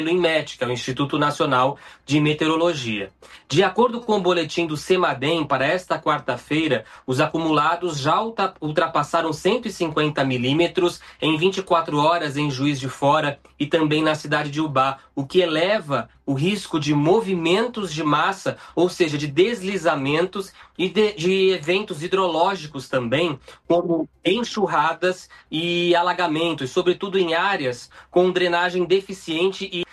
INMET, que é o Instituto Nacional de Meteorologia. De acordo com o boletim do CEMADEM, para esta quarta-feira, os acumulados já ultrapassaram 150 milímetros em 24 horas em Juiz de Fora e também na cidade de Ubá, o que eleva o risco de movimentos de massa, ou seja, de deslizamentos e de eventos hidrológicos também, como enxurradas e alagamentos, sobretudo em áreas com drenagem deficiente e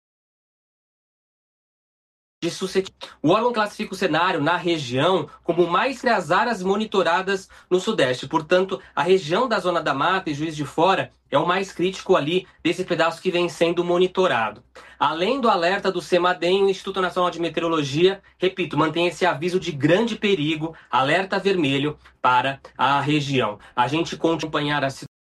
o órgão classifica o cenário na região como mais que as áreas monitoradas no Sudeste. Portanto, a região da Zona da Mata e Juiz de Fora é o mais crítico ali desse pedaço que vem sendo monitorado. Além do alerta do CEMADEM, o Instituto Nacional de Meteorologia, repito, mantém esse aviso de grande perigo, alerta vermelho para a região. A gente acompanhar a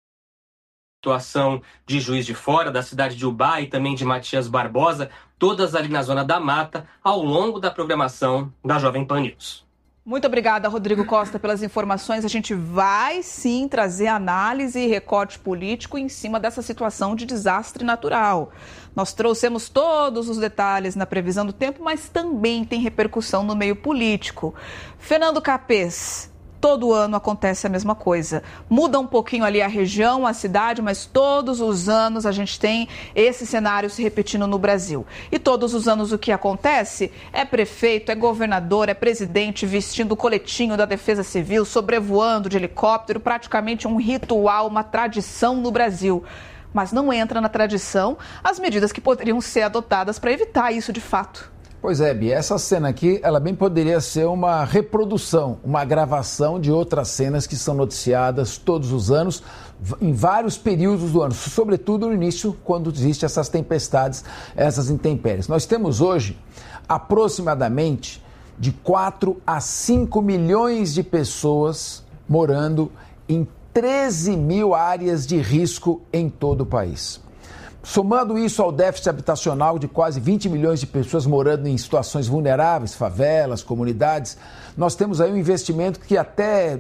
situação de Juiz de Fora, da cidade de Ubá e também de Matias Barbosa, todas ali na Zona da Mata, ao longo da programação da Jovem Pan News. Muito obrigada, Rodrigo Costa, pelas informações. A gente vai sim trazer análise e recorte político em cima dessa situação de desastre natural. Nós trouxemos todos os detalhes na previsão do tempo, mas também tem repercussão no meio político. Fernando Capês, todo ano acontece a mesma coisa. Muda um pouquinho ali a região, a cidade, mas todos os anos a gente tem esse cenário se repetindo no Brasil. E todos os anos o que acontece? É prefeito, é governador, é presidente vestindo o coletinho da Defesa Civil, sobrevoando de helicóptero, praticamente um ritual, uma tradição no Brasil. Mas não entra na tradição as medidas que poderiam ser adotadas para evitar isso de fato. Pois é, Bia, essa cena aqui, ela bem poderia ser uma reprodução, uma gravação de outras cenas que são noticiadas todos os anos, em vários períodos do ano, sobretudo no início, quando existem essas tempestades, essas intempéries. Nós temos hoje aproximadamente de 4 a 5 milhões de pessoas morando em 13 mil áreas de risco em todo o país. Somando isso ao déficit habitacional de quase 20 milhões de pessoas morando em situações vulneráveis, favelas, comunidades, nós temos aí um investimento que até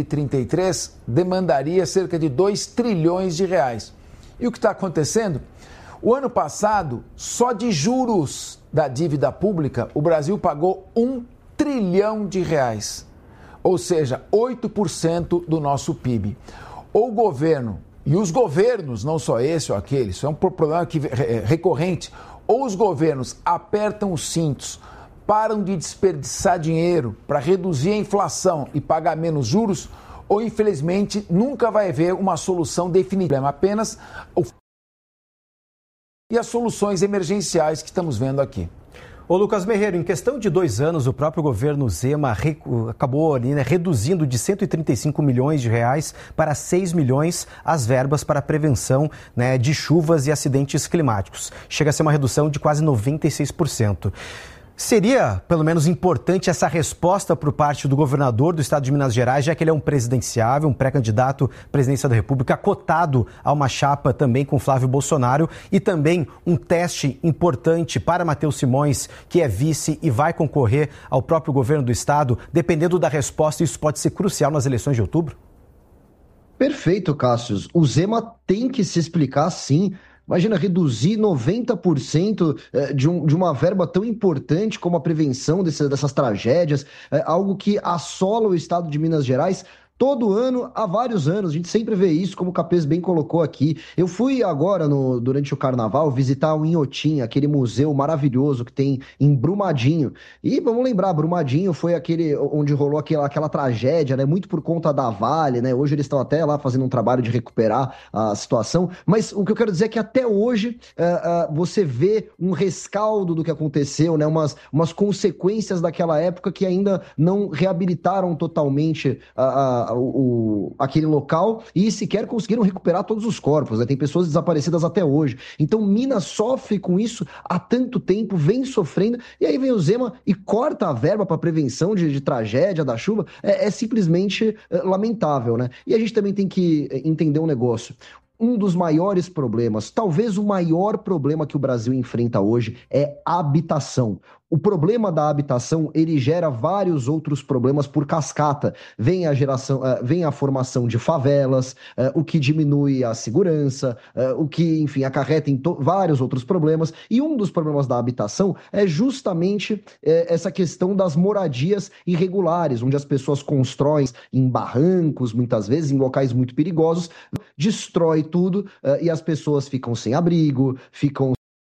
2033 demandaria cerca de 2 trilhões de reais. E o que está acontecendo? O ano passado, só de juros da dívida pública, o Brasil pagou 1 trilhão de reais, ou seja, 8% do nosso PIB. O governo e os governos, não só esse ou aquele, isso é um problema recorrente, ou os governos apertam os cintos, param de desperdiçar dinheiro para reduzir a inflação e pagar menos juros, ou infelizmente nunca vai haver uma solução definitiva, apenas e as soluções emergenciais que estamos vendo aqui. Ô Lucas Merreiro, em questão de 2 anos, o próprio governo Zema acabou reduzindo de 135 milhões de reais para 6 milhões as verbas para a prevenção de chuvas e acidentes climáticos. Chega a ser uma redução de quase 96%. Seria, pelo menos, importante essa resposta por parte do governador do estado de Minas Gerais, já que ele é um presidenciável, um pré-candidato à presidência da República, cotado a uma chapa também com Flávio Bolsonaro, e também um teste importante para Matheus Simões, que é vice e vai concorrer ao próprio governo do estado. Dependendo da resposta, isso pode ser crucial nas eleições de outubro? Perfeito, Cássio. O Zema tem que se explicar, sim. Imagina reduzir 90% de uma verba tão importante como a prevenção dessas tragédias, algo que assola o estado de Minas Gerais todo ano, há vários anos. A gente sempre vê isso, como o Capês bem colocou aqui. Eu fui agora, durante o carnaval, visitar o Inhotim, aquele museu maravilhoso que tem em Brumadinho. E vamos lembrar, Brumadinho foi aquele onde rolou aquela tragédia, né? Muito por conta da Vale, né? Hoje eles estão até lá fazendo um trabalho de recuperar a situação. Mas o que eu quero dizer é que até hoje você vê um rescaldo do que aconteceu, né? Umas consequências daquela época que ainda não reabilitaram totalmente aquele local e sequer conseguiram recuperar todos os corpos, né? Tem pessoas desaparecidas até hoje. Então Minas sofre com isso há tanto tempo, vem sofrendo, e aí vem o Zema e corta a verba para prevenção de tragédia, da chuva. É simplesmente lamentável, né? E a gente também tem que entender um negócio. um dos maiores problemas, talvez o maior problema que o Brasil enfrenta hoje é a habitação. O problema da habitação, ele gera vários outros problemas por cascata. Vem a formação de favelas, o que diminui a segurança, o que, enfim, acarreta em vários outros problemas. E um dos problemas da habitação é justamente essa questão das moradias irregulares, onde as pessoas constroem em barrancos, muitas vezes, em locais muito perigosos, destrói tudo e as pessoas ficam sem abrigo, ficam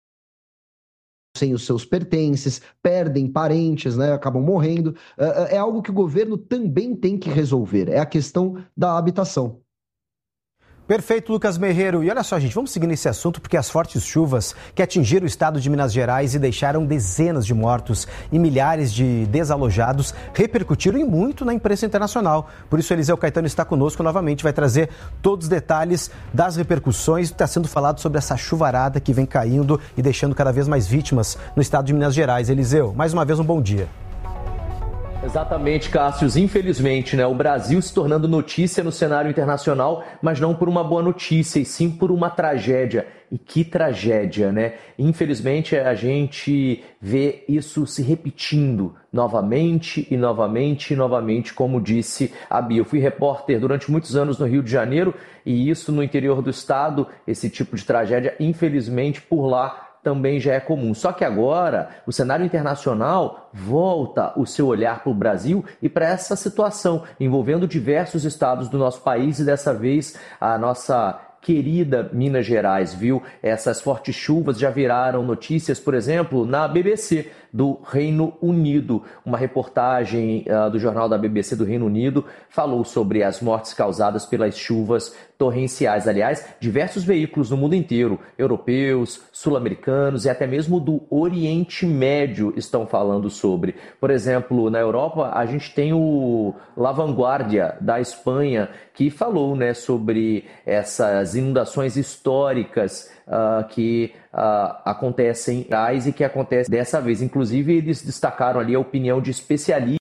sem os seus pertences, perdem parentes, né, acabam morrendo. É algo que o governo também tem que resolver, é a questão da habitação. Perfeito, Lucas Merreiro. E olha só, gente, vamos seguir nesse assunto porque as fortes chuvas que atingiram o estado de Minas Gerais e deixaram dezenas de mortos e milhares de desalojados repercutiram e muito na imprensa internacional. Por isso, Eliseu Caetano está conosco novamente, vai trazer todos os detalhes das repercussões que está sendo falado sobre essa chuvarada que vem caindo e deixando cada vez mais vítimas no estado de Minas Gerais. Eliseu, mais uma vez um bom dia. Exatamente, Cássius. Infelizmente, né, o Brasil se tornando notícia no cenário internacional, mas não por uma boa notícia, e sim por uma tragédia. E que tragédia, né? Infelizmente, a gente vê isso se repetindo novamente e novamente e novamente, como disse a Bia. Eu fui repórter durante muitos anos no Rio de Janeiro e isso no interior do estado, esse tipo de tragédia, infelizmente, por lá também já é comum. Só que agora o cenário internacional volta o seu olhar para o Brasil e para essa situação envolvendo diversos estados do nosso país e dessa vez a nossa querida Minas Gerais, viu? Essas fortes chuvas já viraram notícias, por exemplo, na BBC do Reino Unido. Uma reportagem do jornal da BBC do Reino Unido falou sobre as mortes causadas pelas chuvas torrenciais. Aliás, diversos veículos no mundo inteiro, europeus, sul-americanos e até mesmo do Oriente Médio estão falando sobre. Por exemplo, na Europa, a gente tem o La Vanguardia da Espanha, que falou, né, sobre essas inundações históricas que acontecem e que acontecem dessa vez. Inclusive, eles destacaram ali a opinião de especialistas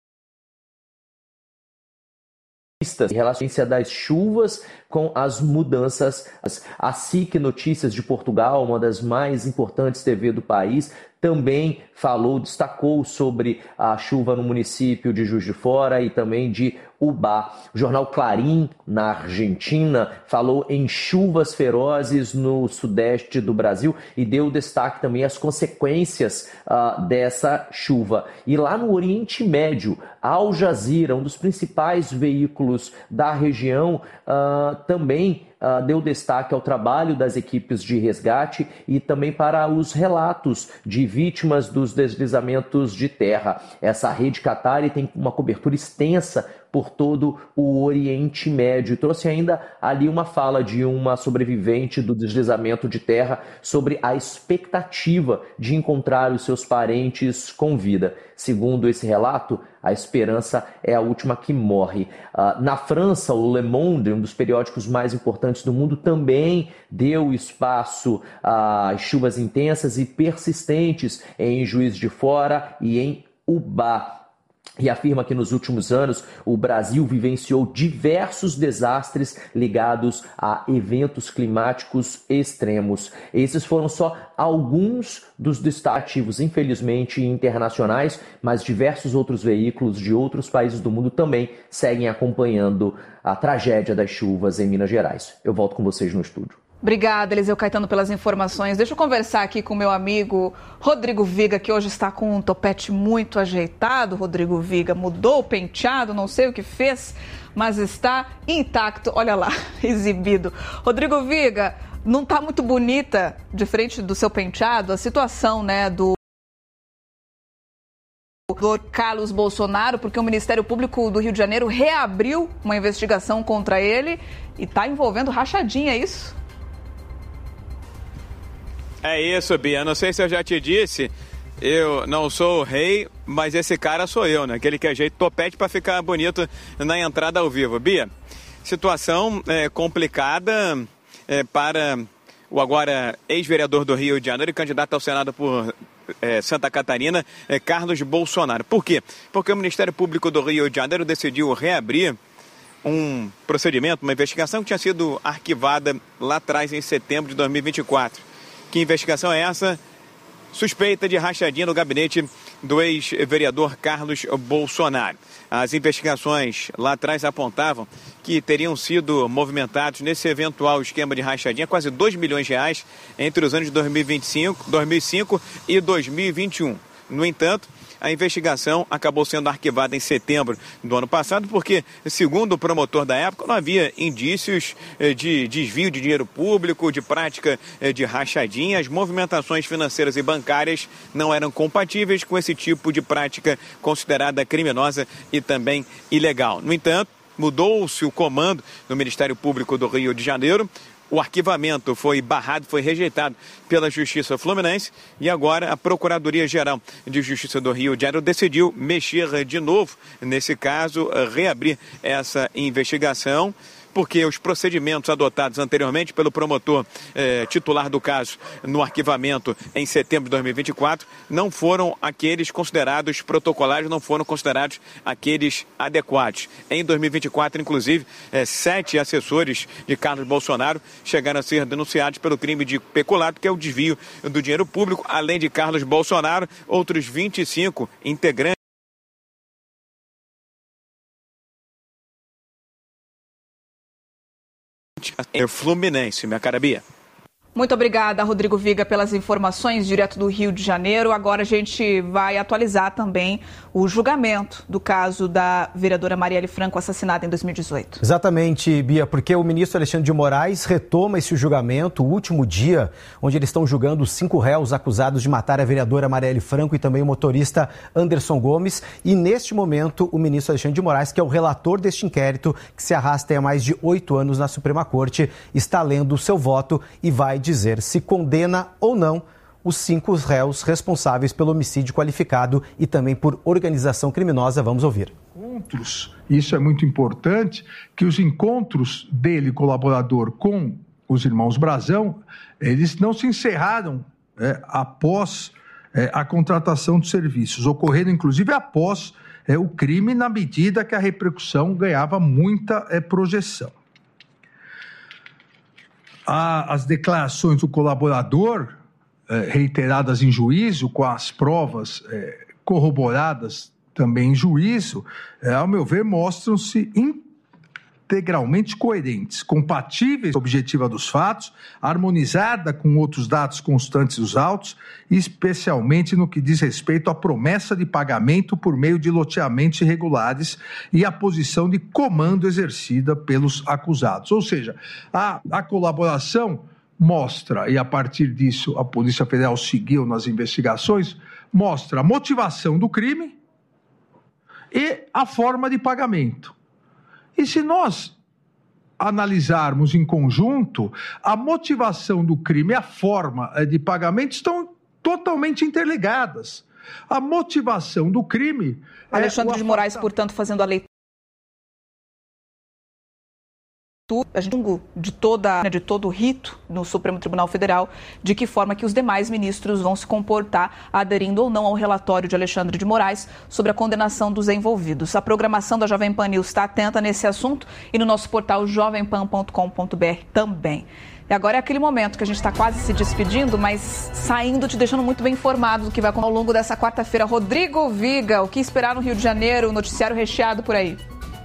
em relação das chuvas com as mudanças. A SIC Notícias de Portugal, uma das mais importantes TV do país, também destacou sobre a chuva no município de Juiz de Fora e também de Ubá. O jornal Clarim, na Argentina, falou em chuvas ferozes no sudeste do Brasil e deu destaque também às consequências dessa chuva. E lá no Oriente Médio, Al Jazeera, um dos principais veículos da região, também deu destaque ao trabalho das equipes de resgate e também para os relatos de vítimas dos deslizamentos de terra. Essa rede Qatari tem uma cobertura extensa por todo o Oriente Médio. Trouxe ainda ali uma fala de uma sobrevivente do deslizamento de terra sobre a expectativa de encontrar os seus parentes com vida. Segundo esse relato, a esperança é a última que morre. Na França, o Le Monde, um dos periódicos mais importantes do mundo, também deu espaço a chuvas intensas e persistentes em Juiz de Fora e em Ubá. E afirma que nos últimos anos o Brasil vivenciou diversos desastres ligados a eventos climáticos extremos. Esses foram só alguns dos destaques, infelizmente, internacionais, mas diversos outros veículos de outros países do mundo também seguem acompanhando a tragédia das chuvas em Minas Gerais. Eu volto com vocês no estúdio. Obrigada, Eliseu Caetano, pelas informações. Deixa eu conversar aqui com o meu amigo Rodrigo Viga, que hoje está com um topete muito ajeitado. Rodrigo Viga mudou o penteado, não sei o que fez, mas está intacto. Olha lá, exibido. Rodrigo Viga, não está muito bonita, de frente do seu penteado, a situação, né, do Carlos Bolsonaro, porque o Ministério Público do Rio de Janeiro reabriu uma investigação contra ele e está envolvendo rachadinha, é isso? É isso, Bia. Não sei se eu já te disse, eu não sou o rei, mas esse cara sou eu, né? Aquele que ajeita topete para ficar bonito na entrada ao vivo. Bia, situação complicada para o agora ex-vereador do Rio de Janeiro e candidato ao Senado por Santa Catarina, Carlos Bolsonaro. Por quê? Porque o Ministério Público do Rio de Janeiro decidiu reabrir um procedimento, uma investigação que tinha sido arquivada lá atrás, em setembro de 2024. Que investigação é essa? Suspeita de rachadinha no gabinete do ex-vereador Carlos Bolsonaro. As investigações lá atrás apontavam que teriam sido movimentados nesse eventual esquema de rachadinha quase R$2 milhões entre os anos de 2005 e 2021. No entanto, a investigação acabou sendo arquivada em setembro do ano passado porque, segundo o promotor da época, não havia indícios de desvio de dinheiro público, de prática de rachadinha. As movimentações financeiras e bancárias não eram compatíveis com esse tipo de prática considerada criminosa e também ilegal. No entanto, mudou-se o comando do Ministério Público do Rio de Janeiro. O arquivamento foi barrado, foi rejeitado pela Justiça Fluminense e agora a Procuradoria-Geral de Justiça do Rio de Janeiro decidiu mexer de novo nesse caso, reabrir essa investigação, porque os procedimentos adotados anteriormente pelo promotor titular do caso no arquivamento em setembro de 2024 não foram aqueles considerados protocolares, não foram considerados aqueles adequados. Em 2024, inclusive, 7 assessores de Carlos Bolsonaro chegaram a ser denunciados pelo crime de peculato, que é o desvio do dinheiro público. Além de Carlos Bolsonaro, outros 25 integrantes Fluminense, minha cara Bia. Muito obrigada, Rodrigo Viga, pelas informações direto do Rio de Janeiro. Agora a gente vai atualizar também o julgamento do caso da vereadora Marielle Franco, assassinada em 2018. Exatamente, Bia, porque o ministro Alexandre de Moraes retoma esse julgamento, o último dia, onde eles estão julgando 5 réus acusados de matar a vereadora Marielle Franco e também o motorista Anderson Gomes. E neste momento, o ministro Alexandre de Moraes, que é o relator deste inquérito, que se arrasta há mais de 8 anos na Suprema Corte, está lendo o seu voto e vai dizer se condena ou não os 5 réus responsáveis pelo homicídio qualificado e também por organização criminosa. Vamos ouvir. Encontros, isso é muito importante, que os encontros dele, colaborador, com os irmãos Brazão, eles não se encerraram após a contratação de serviços, ocorrendo inclusive após o crime, na medida que a repercussão ganhava muita projeção. As declarações do colaborador, reiteradas em juízo, com as provas corroboradas também em juízo, ao meu ver, mostram-se integralmente coerentes, compatíveis com a objetiva dos fatos, harmonizada com outros dados constantes dos autos, especialmente no que diz respeito à promessa de pagamento por meio de loteamentos irregulares e à posição de comando exercida pelos acusados. Ou seja, a colaboração mostra, e a partir disso a Polícia Federal seguiu nas investigações, mostra a motivação do crime e a forma de pagamento. E se nós analisarmos em conjunto, a motivação do crime e a forma de pagamento estão totalmente interligadas. A motivação do crime... Alexandre de Moraes, portanto, fazendo a leitura de todo o rito no Supremo Tribunal Federal, de que forma que os demais ministros vão se comportar, aderindo ou não ao relatório de Alexandre de Moraes sobre a condenação dos envolvidos. A programação da Jovem Pan News está atenta nesse assunto e no nosso portal jovempan.com.br também. E agora é aquele momento que a gente está quase se despedindo, mas saindo, te deixando muito bem informado do que vai acontecer ao longo dessa quarta-feira. Rodrigo Viga, o que esperar no Rio de Janeiro, o noticiário recheado por aí?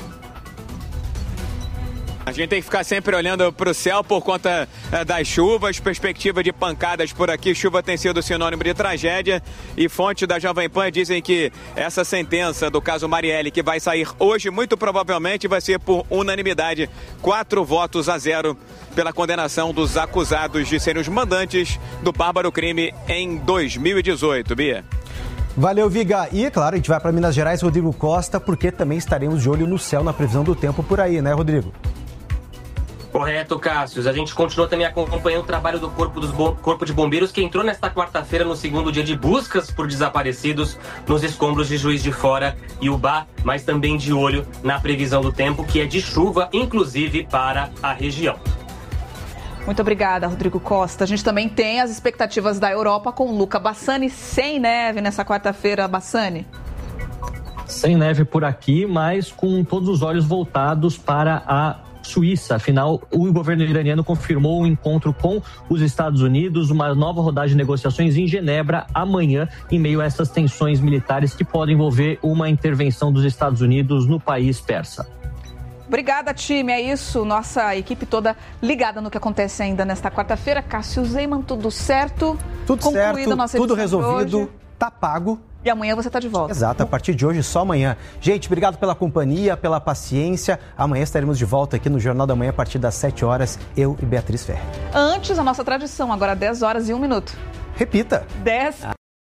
A gente tem que ficar sempre olhando para o céu por conta das chuvas, perspectiva de pancadas por aqui. Chuva tem sido sinônimo de tragédia e fontes da Jovem Pan dizem que essa sentença do caso Marielle, que vai sair hoje, muito provavelmente vai ser por unanimidade, 4-0 pela condenação dos acusados de serem os mandantes do bárbaro crime em 2018. Bia. Valeu, Viga. E, claro, a gente vai para Minas Gerais, Rodrigo Costa, porque também estaremos de olho no céu na previsão do tempo por aí, né, Rodrigo? Correto, Cássio. A gente continua também acompanhando o trabalho do Corpo de Bombeiros, que entrou nesta quarta-feira no segundo dia de buscas por desaparecidos nos escombros de Juiz de Fora e Ubá, mas também de olho na previsão do tempo, que é de chuva, inclusive para a região. Muito obrigada, Rodrigo Costa. A gente também tem as expectativas da Europa com Luca Bassani, sem neve nessa quarta-feira, Bassani. Sem neve por aqui, mas com todos os olhos voltados para a Suíça. Afinal, o governo iraniano confirmou um encontro com os Estados Unidos, uma nova rodada de negociações em Genebra amanhã, em meio a essas tensões militares que podem envolver uma intervenção dos Estados Unidos no país persa. Obrigada, time. É isso. Nossa equipe toda ligada no que acontece ainda nesta quarta-feira. Cássio Zeyman, tudo certo? Tudo certo, tudo resolvido, tá pago. E amanhã você está de volta. Exato, a partir de hoje, só amanhã. Gente, obrigado pela companhia, pela paciência. Amanhã estaremos de volta aqui no Jornal da Manhã, a partir das 7 horas, eu e Beatriz Ferrer. Antes, a nossa tradição, agora 10 horas e 1 minuto. Repita. 10.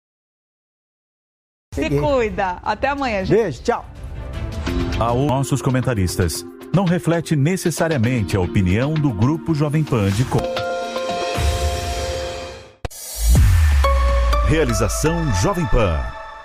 Se cuida. Até amanhã, gente. Beijo, tchau. Aos nossos comentaristas, não reflete necessariamente a opinião do Grupo Jovem Pan de Realização Jovem Pan.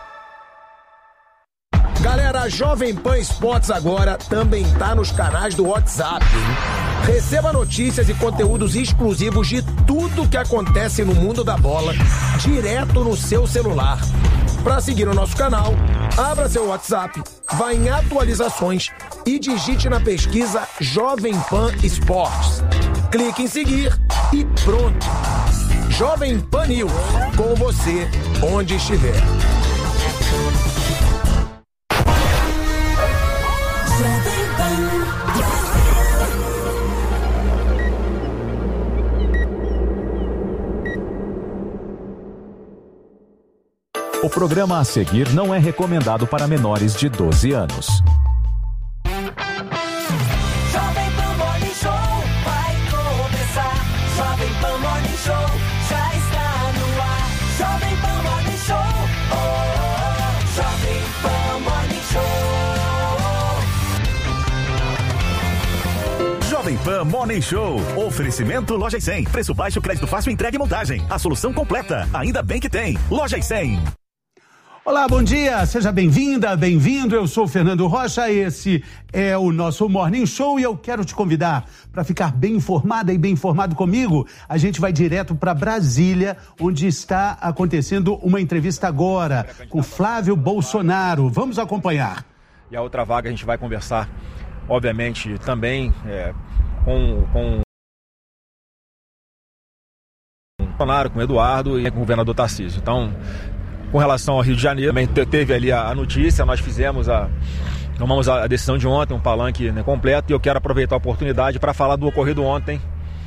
Galera, a Jovem Pan Esportes agora também tá nos canais do WhatsApp, hein? Receba notícias e conteúdos exclusivos de tudo que acontece no mundo da bola, direto no seu celular. Para seguir o nosso canal, abra seu WhatsApp, vá em atualizações e digite na pesquisa Jovem Pan Esportes. Clique em seguir e pronto. Jovem Pan News, com você, onde estiver. O programa a seguir não é recomendado para menores de 12 anos. Jovem Pan Morning Show vai começar. Jovem Pan Morning Show já está no ar. Jovem Pan Morning Show, oh, oh, oh. Jovem Pan Morning Show. Jovem Pan Morning Show. Oferecimento Lojas 100. Preço baixo, crédito fácil, entrega e montagem. A solução completa. Ainda bem que tem. Lojas 100. Olá, bom dia, seja bem-vinda, bem-vindo, eu sou o Fernando Rocha, esse é o nosso Morning Show e eu quero te convidar para ficar bem informada e bem informado comigo. A gente vai direto para Brasília, onde está acontecendo uma entrevista agora com Flávio Bolsonaro. Vamos acompanhar. E a outra vaga a gente vai conversar, obviamente, também com o Bolsonaro, com o Eduardo e com o governador Tarcísio. Então, com relação ao Rio de Janeiro, também teve ali a notícia, nós tomamos a decisão de ontem, um palanque, né, completo, e eu quero aproveitar a oportunidade para falar do ocorrido ontem,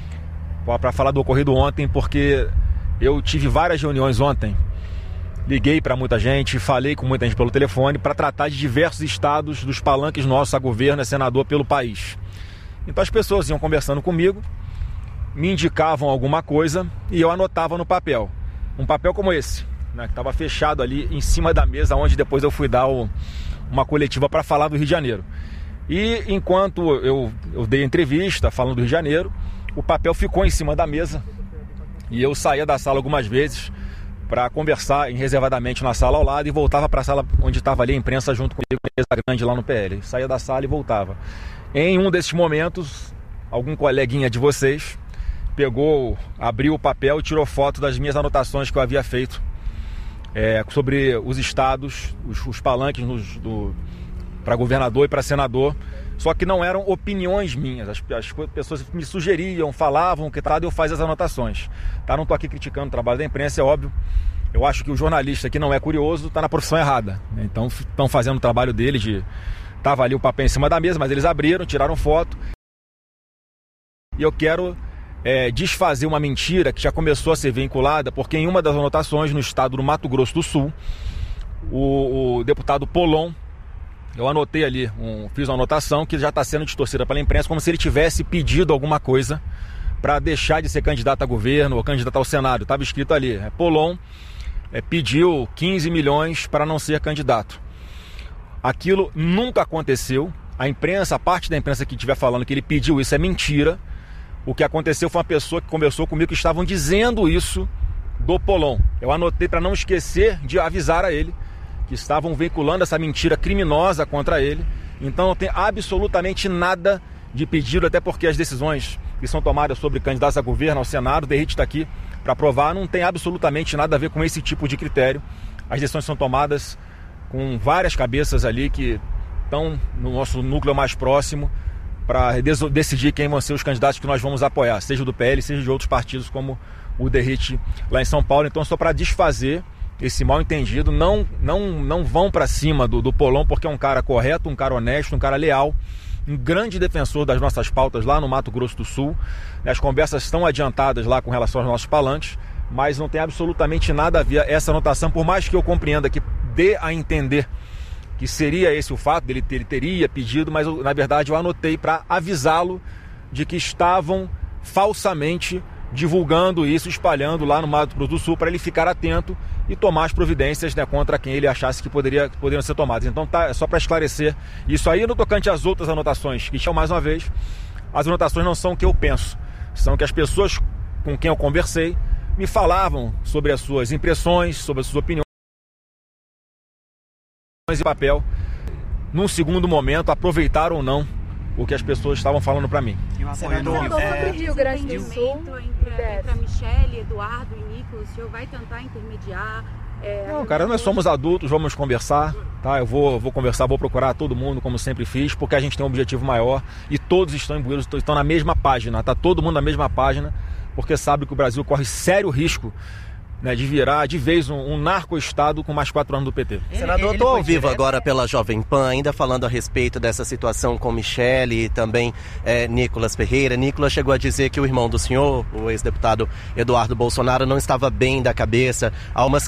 porque eu tive várias reuniões ontem, liguei para muita gente, falei com muita gente pelo telefone para tratar de diversos estados dos palanques nossos a governo e senador pelo país. Então as pessoas iam conversando comigo, me indicavam alguma coisa e eu anotava no papel, um papel como esse, né, que estava fechado ali em cima da mesa, onde depois eu fui dar uma coletiva para falar do Rio de Janeiro. E enquanto eu dei a entrevista falando do Rio de Janeiro, o papel ficou em cima da mesa e eu saía da sala algumas vezes para conversar reservadamente na sala ao lado e voltava para a sala onde estava ali a imprensa junto comigo, mesa grande lá no PL. Saía da sala e voltava. Em um desses momentos, algum coleguinha de vocês abriu o papel e tirou foto das minhas anotações que eu havia feito sobre os estados, os palanques para governador e para senador, só que não eram opiniões minhas, as pessoas me sugeriam, falavam que eu fazia as anotações. Tá? Não estou aqui criticando o trabalho da imprensa, é óbvio, eu acho que o jornalista que não é curioso está na profissão errada, né? Então estão fazendo o trabalho deles, estava ali o papel em cima da mesa, mas eles abriram, tiraram foto, e eu quero desfazer uma mentira que já começou a ser vinculada, porque em uma das anotações no estado do Mato Grosso do Sul, o deputado Polon, eu anotei ali, fiz uma anotação que já está sendo distorcida pela imprensa, como se ele tivesse pedido alguma coisa para deixar de ser candidato a governo ou candidato ao Senado. Estava escrito ali, Polon pediu 15 milhões para não ser candidato. Aquilo nunca aconteceu, a parte da imprensa que estiver falando que ele pediu isso é mentira. O que aconteceu foi uma pessoa que conversou comigo que estavam dizendo isso do Polon. Eu anotei para não esquecer de avisar a ele que estavam veiculando essa mentira criminosa contra ele. Então não tem absolutamente nada de pedido, até porque as decisões que são tomadas sobre candidatos a governo, ao Senado, o Derrite está aqui para provar, não tem absolutamente nada a ver com esse tipo de critério. As decisões são tomadas com várias cabeças ali que estão no nosso núcleo mais próximo para decidir quem vão ser os candidatos que nós vamos apoiar, seja do PL, seja de outros partidos como o Derrite lá em São Paulo. Então, só para desfazer esse mal entendido, não vão para cima do Polon, porque é um cara correto, um cara honesto, um cara leal, um grande defensor das nossas pautas lá no Mato Grosso do Sul. As conversas estão adiantadas lá com relação aos nossos palanques, mas não tem absolutamente nada a ver essa anotação, por mais que eu compreenda que dê a entender que seria esse o fato, ele teria pedido, mas na verdade eu anotei para avisá-lo de que estavam falsamente divulgando isso, espalhando lá no Mato Grosso do Sul, para ele ficar atento e tomar as providências, né, contra quem ele achasse que poderiam ser tomadas. Então é só para esclarecer isso aí. No tocante às outras anotações, que mais uma vez, as anotações não são o que eu penso, são que as pessoas com quem eu conversei me falavam sobre as suas impressões, sobre as suas opiniões e papel. Num segundo momento, aproveitaram ou não o que as pessoas estavam falando para mim. Senador, sobre Rio Grande do Sul, entre a Michele, Eduardo e Nicolas, o senhor vai tentar intermediar? Não, cara, nós somos adultos, vamos conversar, tá? Eu vou conversar, vou procurar todo mundo, como sempre fiz, porque a gente tem um objetivo maior e todos estão imbuídos, estão na mesma página, tá? Todo mundo na mesma página, porque sabe que o Brasil corre sério risco, né, de virar de vez um narco-estado com mais 4 anos do PT. Senador, estou ao vivo agora pela Jovem Pan, ainda falando a respeito dessa situação com Michele e também Nicolas Ferreira. Nicolas chegou a dizer que o irmão do senhor, o ex-deputado Eduardo Bolsonaro, não estava bem da cabeça, há umas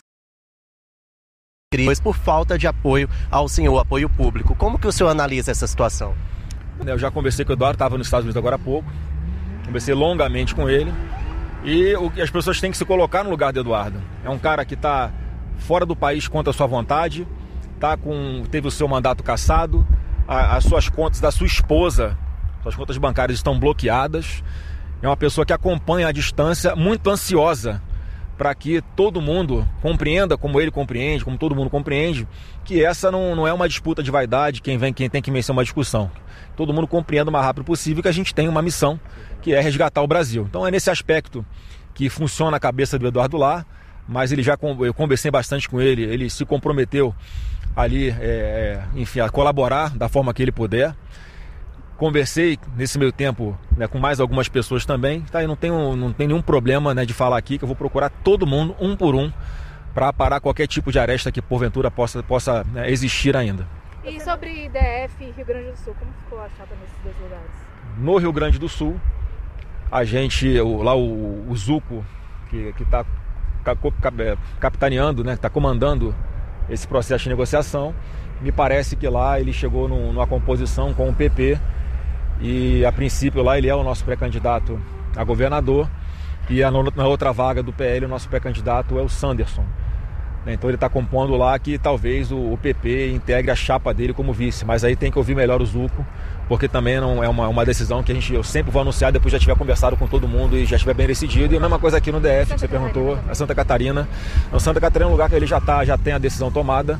crises por falta de apoio ao senhor, apoio público. Como que o senhor analisa essa situação? Eu já conversei com o Eduardo, estava nos Estados Unidos agora há pouco, conversei longamente com ele. E as pessoas têm que se colocar no lugar do Eduardo. É um cara que está fora do país contra a sua vontade, teve o seu mandato cassado, as suas contas da sua esposa, suas contas bancárias estão bloqueadas. É uma pessoa que acompanha à distância, muito ansiosa para que todo mundo compreenda, como ele compreende, como todo mundo compreende, que essa não é uma disputa de vaidade, quem tem que vencer uma discussão. Todo mundo compreenda o mais rápido possível que a gente tem uma missão, que é resgatar o Brasil. Então é nesse aspecto que funciona a cabeça do Eduardo lá, mas eu conversei bastante com ele, ele se comprometeu ali, enfim, a colaborar da forma que ele puder. Conversei nesse meio tempo, né, com mais algumas pessoas também, tá? E não tem nenhum problema, né, de falar aqui, que eu vou procurar todo mundo, um por um, para parar qualquer tipo de aresta que porventura possa né, existir ainda. E sobre DF e Rio Grande do Sul, como ficou a chapa nesses dois lugares? No Rio Grande do Sul, a gente, o Zuco, que está capitaneando, né, está comandando esse processo de negociação, me parece que lá ele chegou numa composição com o PP e a princípio lá ele é o nosso pré-candidato a governador e na outra vaga do PL o nosso pré-candidato é o Sanderson. Então ele está compondo lá que talvez o PP integre a chapa dele como vice, mas aí tem que ouvir melhor o Zuco, porque também não é uma decisão que eu sempre vou anunciar depois já tiver conversado com todo mundo e já estiver bem decidido. E a mesma coisa aqui no DF, que você perguntou, a Santa Catarina. No Santa Catarina é um lugar que ele já tem a decisão tomada.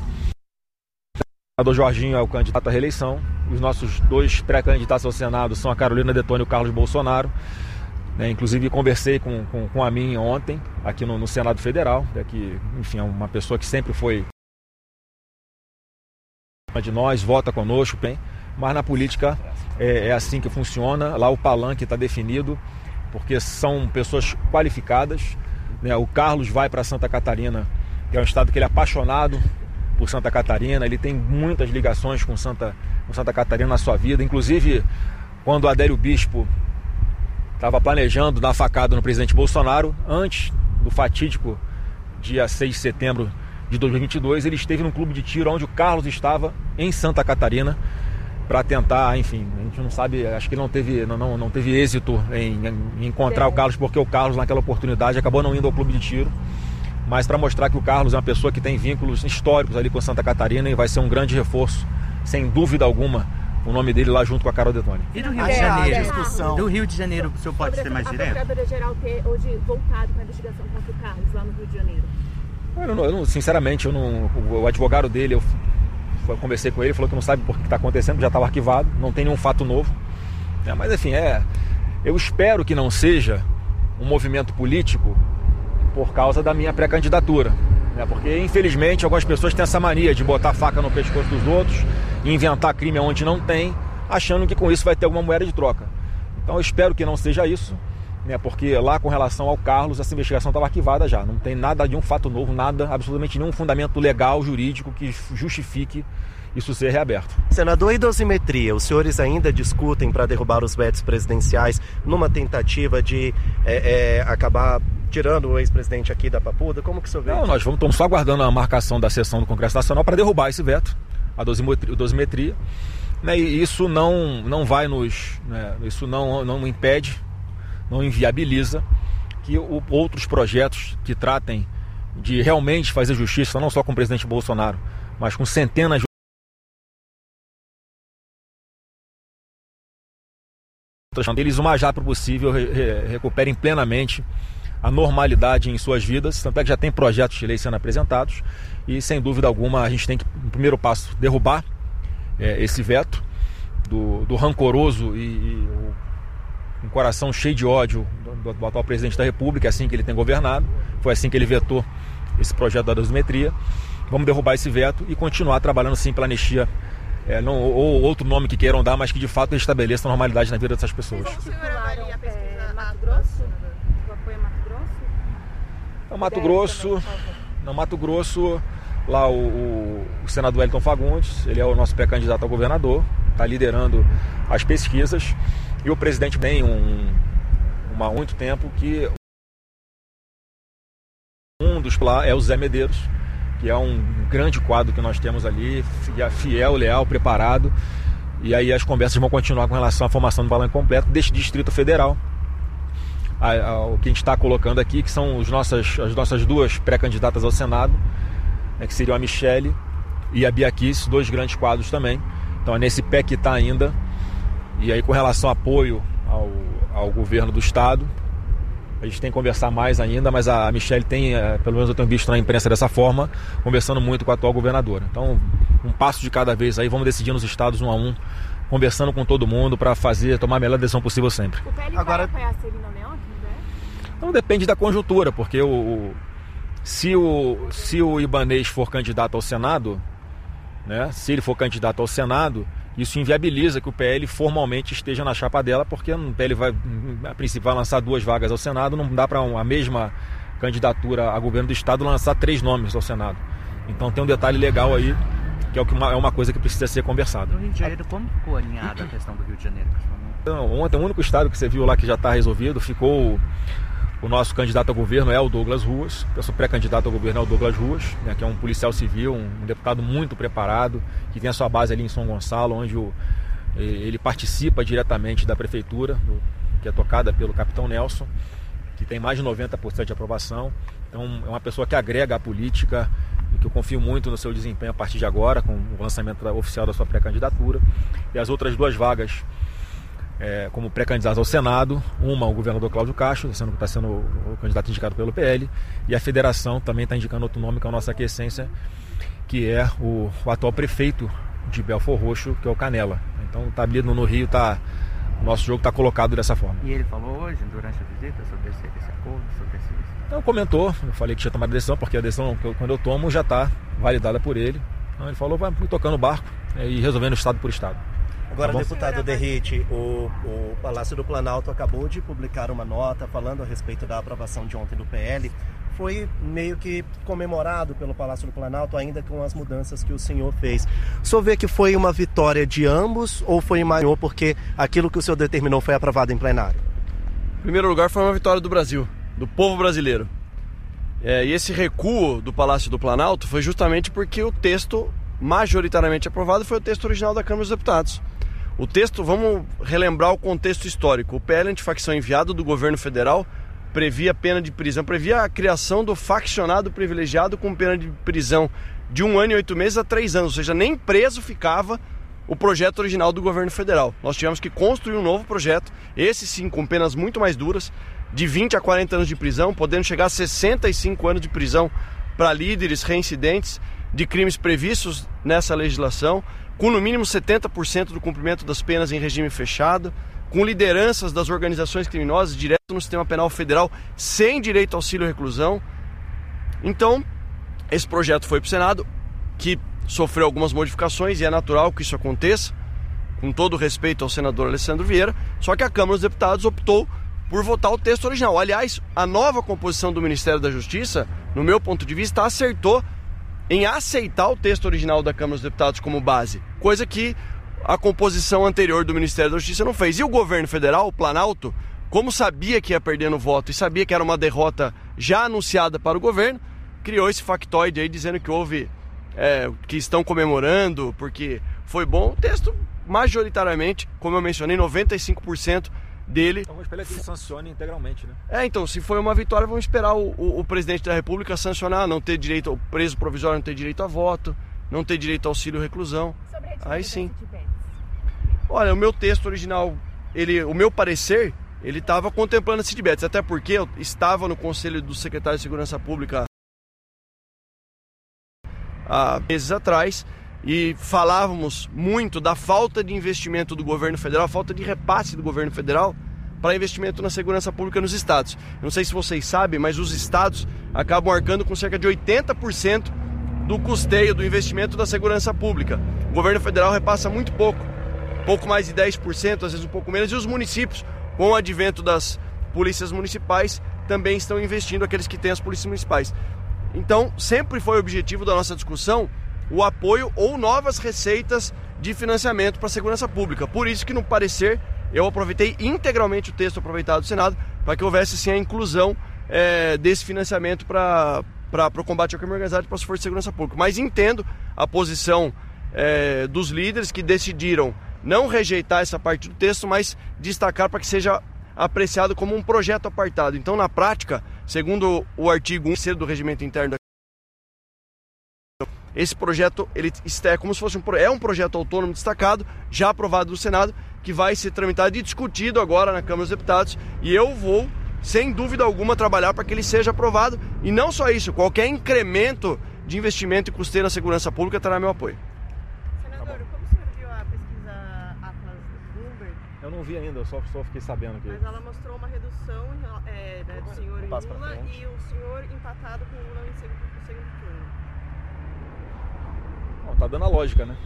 O senador Jorginho é o candidato à reeleição. Os nossos dois pré-candidatos ao Senado são a Carolina Detoni e o Carlos Bolsonaro. Inclusive conversei com a mim ontem, aqui no Senado Federal, que, enfim, é uma pessoa que sempre foi de nós, vota conosco, bem, mas na política é assim que funciona. Lá o palanque está definido, porque são pessoas qualificadas. O Carlos vai para Santa Catarina, que é um estado que ele é apaixonado por Santa Catarina, ele tem muitas ligações com Santa Catarina na sua vida, inclusive quando o Adélio Bispo estava planejando dar facada no presidente Bolsonaro, antes do fatídico dia 6 de setembro de 2022, ele esteve num clube de tiro onde o Carlos estava, em Santa Catarina, para tentar, enfim, a gente não sabe, acho que não teve êxito em encontrar o Carlos, porque o Carlos naquela oportunidade acabou não indo ao clube de tiro, mas para mostrar que o Carlos é uma pessoa que tem vínculos históricos ali com Santa Catarina e vai ser um grande reforço, sem dúvida alguma, o nome dele lá junto com a Carol Detoni. E do Rio de Janeiro, do Rio de Janeiro, o senhor pode ser mais direto? A Procuradora-Geral ter hoje voltado com a investigação contra o Carlos lá no Rio de Janeiro. Sinceramente, o advogado dele, eu conversei com ele, falou que não sabe por que está acontecendo, já estava arquivado, não tem nenhum fato novo. Mas enfim, eu espero que não seja um movimento político por causa da minha pré-candidatura. né? Porque, infelizmente, algumas pessoas têm essa mania de botar faca no pescoço dos outros e inventar crime onde não tem, achando que com isso vai ter alguma moeda de troca. Então eu espero que não seja isso, né? Porque lá com relação ao Carlos, essa investigação estava arquivada já. Não tem nada de um fato novo, nada, absolutamente nenhum fundamento legal, jurídico que justifique isso ser reaberto. Senador, e dosimetria? Os senhores ainda discutem para derrubar os vetos presidenciais numa tentativa de acabar tirando o ex-presidente aqui da papuda? Como que o senhor vê? Não, nós estamos só aguardando a marcação da sessão do Congresso Nacional para derrubar esse veto, a dosimetria. Né, e isso não vai nos... Né, isso não impede, não inviabiliza que outros projetos que tratem de realmente fazer justiça, não só com o presidente Bolsonaro, mas com centenas de eles, o mais rápido possível, recuperem plenamente a normalidade em suas vidas. Tanto é que já tem projetos de lei sendo apresentados e, sem dúvida alguma, a gente tem que, no primeiro passo, derrubar esse veto do rancoroso e um coração cheio de ódio do atual presidente da República, assim que ele tem governado. Foi assim que ele vetou esse projeto da dosimetria. Vamos derrubar esse veto e continuar trabalhando sim pela anistia, ou outro nome que queiram dar, mas que de fato estabeleça a normalidade na vida dessas pessoas. O senhor avalia Mato Grosso? O apoio a Mato Grosso? No Mato Grosso, lá o senador Wellington Fagundes, ele é o nosso pré-candidato a governador, está liderando as pesquisas, e o presidente tem há muito tempo que um dos lá é o Zé Medeiros, que é um grande quadro que nós temos ali, fiel, leal, preparado, e aí as conversas vão continuar com relação à formação do balanço completo deste Distrito Federal. O que a gente está colocando aqui, que são as nossas duas pré-candidatas ao Senado, né, que seriam a Michele e a Bia Kicis, dois grandes quadros também. Então é nesse pé que está ainda. E aí, com relação ao apoio ao governo do Estado, a gente tem que conversar mais ainda, mas a Michele tem, pelo menos eu tenho visto na imprensa dessa forma, conversando muito com a atual governadora. Então, um passo de cada vez aí, vamos decidir nos estados um a um, conversando com todo mundo para tomar a melhor decisão possível sempre. O PL vai apoiar a Celina Leão aqui, né? Então depende da conjuntura, porque se o Ibanez for candidato ao Senado, né, se ele for candidato ao Senado, isso inviabiliza que o PL formalmente esteja na chapa dela, porque o PL a princípio vai lançar 2 vagas ao Senado, não dá para a mesma candidatura a governo do Estado lançar 3 nomes ao Senado. Então tem um detalhe legal aí, que é uma coisa que precisa ser conversada. No Rio de Janeiro, como ficou alinhada a questão do Rio de Janeiro? Então, ontem, o único estado que você viu lá que já está resolvido, ficou o nosso candidato a governo é o Douglas Ruas, o nosso pré-candidato a governo é o Douglas Ruas, né, que é um policial civil, um deputado muito preparado, que tem a sua base ali em São Gonçalo, onde ele participa diretamente da prefeitura, que é tocada pelo capitão Nelson, que tem mais de 90% de aprovação. Então é uma pessoa que agrega a política e que eu confio muito no seu desempenho a partir de agora, com o lançamento oficial da sua pré-candidatura. E as outras 2 vagas como pré-candidato ao Senado, uma o governador Cláudio Castro, que está sendo o candidato indicado pelo PL, e a federação também está indicando outro nome, que é a nossa aquiescência, que é o atual prefeito de Belford Roxo, que é o Canela. Então tá ali no Rio, o nosso jogo está colocado dessa forma. E ele falou hoje, durante a visita, sobre esse acordo, sobre esse... Então comentou, eu falei que tinha tomado a decisão, porque a decisão que quando eu tomo já está validada por ele. Então ele falou, vai tocando o barco e resolvendo estado por estado. Agora, deputado Derrite, o Palácio do Planalto acabou de publicar uma nota falando a respeito da aprovação de ontem do PL. Foi meio que comemorado pelo Palácio do Planalto, ainda com as mudanças que o senhor fez. O senhor vê que foi uma vitória de ambos ou foi maior porque aquilo que o senhor determinou foi aprovado em plenário? Em primeiro lugar, foi uma vitória do Brasil, do povo brasileiro. E esse recuo do Palácio do Planalto foi justamente porque o texto majoritariamente aprovado foi o texto original da Câmara dos Deputados. O texto, vamos relembrar o contexto histórico. O PL antifacção enviado do governo federal previa pena de prisão, previa a criação do faccionado privilegiado com pena de prisão de 1 ano e 8 meses a 3 anos, ou seja, nem preso ficava o projeto original do governo federal. Nós tivemos que construir um novo projeto, esse sim com penas muito mais duras, de 20 a 40 anos de prisão, podendo chegar a 65 anos de prisão para líderes reincidentes de crimes previstos nessa legislação, com no mínimo 70% do cumprimento das penas em regime fechado, com lideranças das organizações criminosas direto no sistema penal federal, sem direito ao auxílio reclusão. Então, Esse projeto foi para o Senado, que sofreu algumas modificações e é natural que isso aconteça, com todo respeito ao senador Alessandro Vieira, só que a Câmara dos Deputados optou por votar o texto original. Aliás, a nova composição do Ministério da Justiça, no meu ponto de vista, acertou em aceitar o texto original da Câmara dos Deputados como base, coisa que a composição anterior do Ministério da Justiça não fez. E o governo federal, o Planalto, como sabia que ia perder no voto e sabia que era uma derrota já anunciada para o governo, criou esse factoide aí dizendo que houve, que estão comemorando porque foi bom. O texto, majoritariamente, como eu mencionei, 95% dele... Então vamos esperar que ele sancione integralmente, né? Então, se foi uma vitória, vamos esperar o presidente da República sancionar, não ter direito, o preso provisório não ter direito a voto, não ter direito ao auxílio reclusão. Aí sim. Olha, o meu texto original, o meu parecer, ele estava contemplando a Sitbets, até porque eu estava no Conselho do Secretário de Segurança Pública há meses atrás e falávamos muito da falta de investimento do governo federal, falta de repasse do governo federal para investimento na segurança pública nos estados. Eu não sei se vocês sabem, mas os estados acabam arcando com cerca de 80% do custeio do investimento da segurança pública. O governo federal repassa muito pouco mais de 10%, às vezes um pouco menos, e os municípios, com o advento das polícias municipais, também estão investindo, aqueles que têm as polícias municipais. Então, sempre foi o objetivo da nossa discussão o apoio ou novas receitas de financiamento para a segurança pública. Por isso que no parecer eu aproveitei integralmente o texto aproveitado do Senado para que houvesse sim a inclusão desse financiamento para o combate ao crime organizado e para as forças de segurança pública. Mas entendo a posição dos líderes que decidiram não rejeitar essa parte do texto, mas destacar para que seja apreciado como um projeto apartado. Então, na prática, segundo o artigo 1 do Regimento Interno, esse projeto ele é como se fosse um projeto autônomo destacado, já aprovado no Senado, que vai ser tramitado e discutido agora na Câmara dos Deputados, e eu vou, sem dúvida alguma, trabalhar para que ele seja aprovado, e não só isso, qualquer incremento de investimento e custeio na segurança pública terá meu apoio. Senador, como o senhor viu a pesquisa Atlas Bloomberg? Eu não vi ainda, eu só fiquei sabendo que... Mas ela mostrou uma redução do senhor Lula e o senhor empatado com o Lula no segundo turno. Bom, tá dando a lógica, né?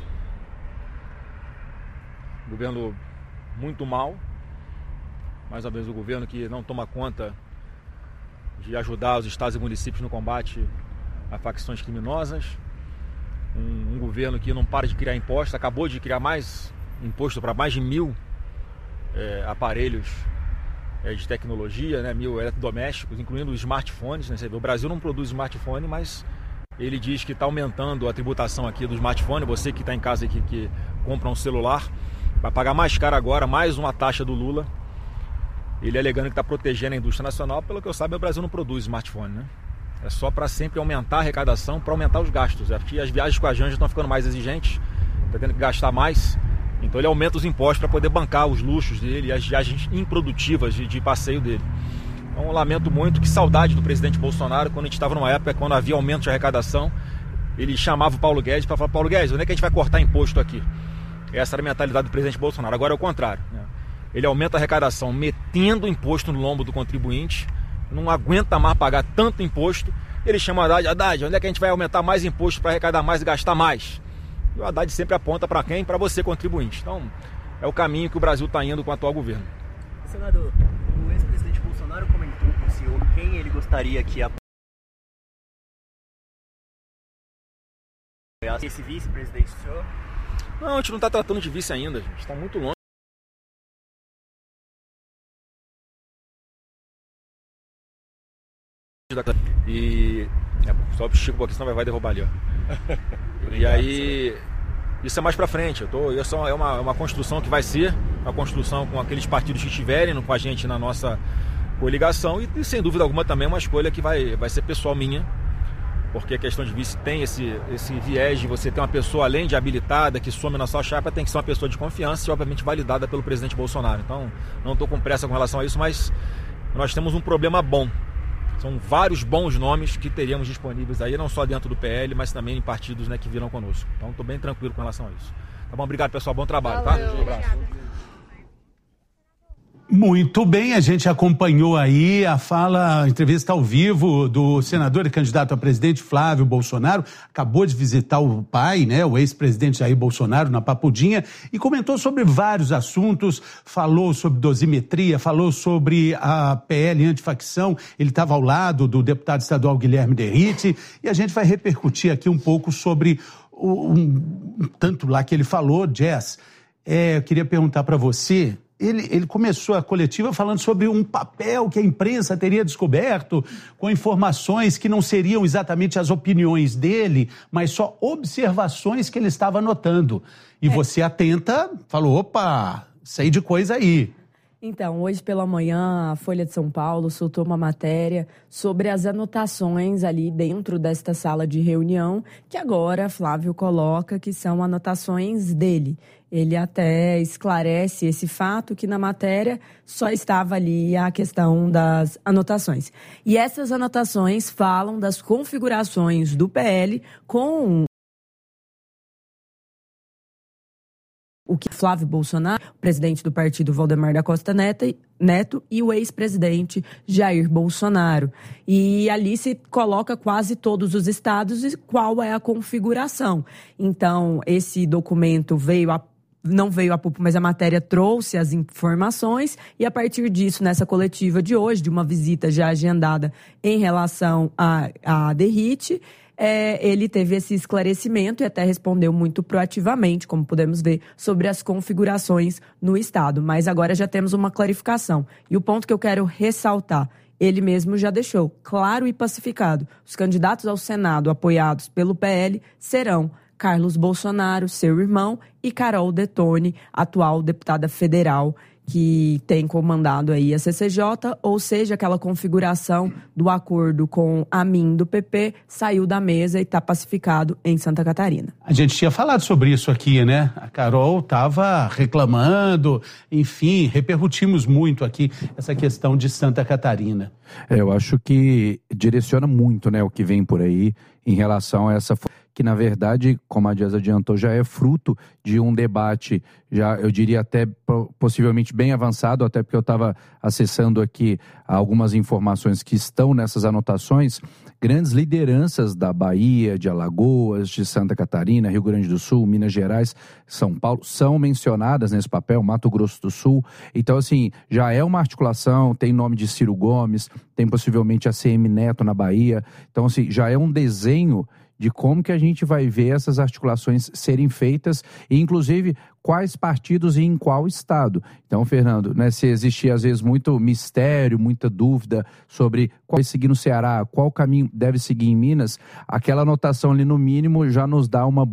Governo muito mal, mais uma vez o governo que não toma conta de ajudar os estados e municípios no combate a facções criminosas, um governo que não para de criar impostos, acabou de criar mais imposto para mais de 1.000 aparelhos de tecnologia, né, 1.000 eletrodomésticos, incluindo os smartphones, né? O Brasil não produz smartphone, mas ele diz que está aumentando a tributação aqui do smartphone. Você que está em casa aqui, que compra um celular, vai pagar mais caro agora, mais uma taxa do Lula. Ele alegando que está protegendo a indústria nacional. Pelo que eu saiba, o Brasil não produz smartphone, né? É só para sempre aumentar a arrecadação, para aumentar os gastos. Aqui as viagens com a Janja estão ficando mais exigentes, está tendo que gastar mais. Então ele aumenta os impostos para poder bancar os luxos dele e as viagens improdutivas de passeio dele. Então eu lamento muito, que saudade do presidente Bolsonaro, quando a gente estava numa época quando havia aumento de arrecadação, ele chamava o Paulo Guedes para falar: Paulo Guedes, onde é que a gente vai cortar imposto aqui? Essa era a mentalidade do presidente Bolsonaro. Agora é o contrário, né? Ele aumenta a arrecadação metendo imposto no lombo do contribuinte, não aguenta mais pagar tanto imposto. Ele chama o Haddad, onde é que a gente vai aumentar mais imposto para arrecadar mais e gastar mais? E o Haddad sempre aponta para quem? Para você, contribuinte. Então é o caminho que o Brasil está indo com o atual governo. Senador, o ex-presidente Bolsonaro comentou com o senhor quem ele gostaria que apoiasse esse vice-presidente do senhor? Não, a gente não está tratando de vice ainda, a gente está muito longe. E só o Chico aqui, senão vai derrubar ali, ó. E aí isso é mais pra frente. Isso é uma construção que vai ser uma construção com aqueles partidos que estiverem com a gente na nossa coligação, e sem dúvida alguma também uma escolha que vai ser pessoal minha, porque a questão de vice tem esse viés de você ter uma pessoa, além de habilitada, que some na sua chapa, tem que ser uma pessoa de confiança e obviamente validada pelo presidente Bolsonaro. Então não estou com pressa com relação a isso, mas nós temos um problema bom. São vários bons nomes que teríamos disponíveis aí, não só dentro do PL, mas também em partidos, né, que virão conosco. Então estou bem tranquilo com relação a isso. Tá bom? Obrigado, pessoal. Bom trabalho, tá? Um abraço. Muito bem, a gente acompanhou aí a entrevista ao vivo do senador e candidato a presidente Flávio Bolsonaro. Acabou de visitar o pai, né, o ex-presidente Jair Bolsonaro, na Papudinha, e comentou sobre vários assuntos, falou sobre dosimetria, falou sobre a PL antifacção. Ele estava ao lado do deputado estadual Guilherme Derrite, e a gente vai repercutir aqui um pouco sobre tanto lá que ele falou. Jess, eu queria perguntar para você. Ele começou a coletiva falando sobre um papel que a imprensa teria descoberto, com informações que não seriam exatamente as opiniões dele, mas só observações que ele estava anotando. E você, atenta, falou, opa, sei de coisa aí. Então, hoje pela manhã, a Folha de São Paulo soltou uma matéria sobre as anotações ali dentro desta sala de reunião, que agora Flávio coloca que são anotações dele. Ele até esclarece esse fato que na matéria só estava ali a questão das anotações. E essas anotações falam das configurações do PL com o que Flávio Bolsonaro, o presidente do partido Valdemar da Costa Neto e o ex-presidente Jair Bolsonaro. E ali se coloca quase todos os estados e qual é a configuração. Então, esse documento não veio a público, mas a matéria trouxe as informações e a partir disso, nessa coletiva de hoje, de uma visita já agendada em relação a Derrite, ele teve esse esclarecimento e até respondeu muito proativamente, como podemos ver, sobre as configurações no Estado. Mas agora já temos uma clarificação. E o ponto que eu quero ressaltar, ele mesmo já deixou claro e pacificado. Os candidatos ao Senado apoiados pelo PL serão Carlos Bolsonaro, seu irmão, e Carol Detone, atual deputada federal, que tem comandado aí a CCJ, ou seja, aquela configuração do acordo com a Amin do PP saiu da mesa e está pacificado em Santa Catarina. A gente tinha falado sobre isso aqui, né? A Carol estava reclamando, enfim, repercutimos muito aqui essa questão de Santa Catarina. Eu acho que direciona muito, né, o que vem por aí em relação a essa... que na verdade, como a Jess adiantou, já é fruto de um debate, já eu diria até possivelmente bem avançado, até porque eu estava acessando aqui algumas informações que estão nessas anotações. Grandes lideranças da Bahia, de Alagoas, de Santa Catarina, Rio Grande do Sul, Minas Gerais, São Paulo, são mencionadas nesse papel, Mato Grosso do Sul. Então, assim, já é uma articulação, tem nome de Ciro Gomes, tem possivelmente a CM Neto na Bahia. Então, assim, já é um desenho de como que a gente vai ver essas articulações serem feitas e, inclusive, quais partidos e em qual estado. Então, Fernando, né, se existia, às vezes, muito mistério, muita dúvida sobre qual vai seguir no Ceará, qual caminho deve seguir em Minas, aquela anotação ali, no mínimo, já nos dá um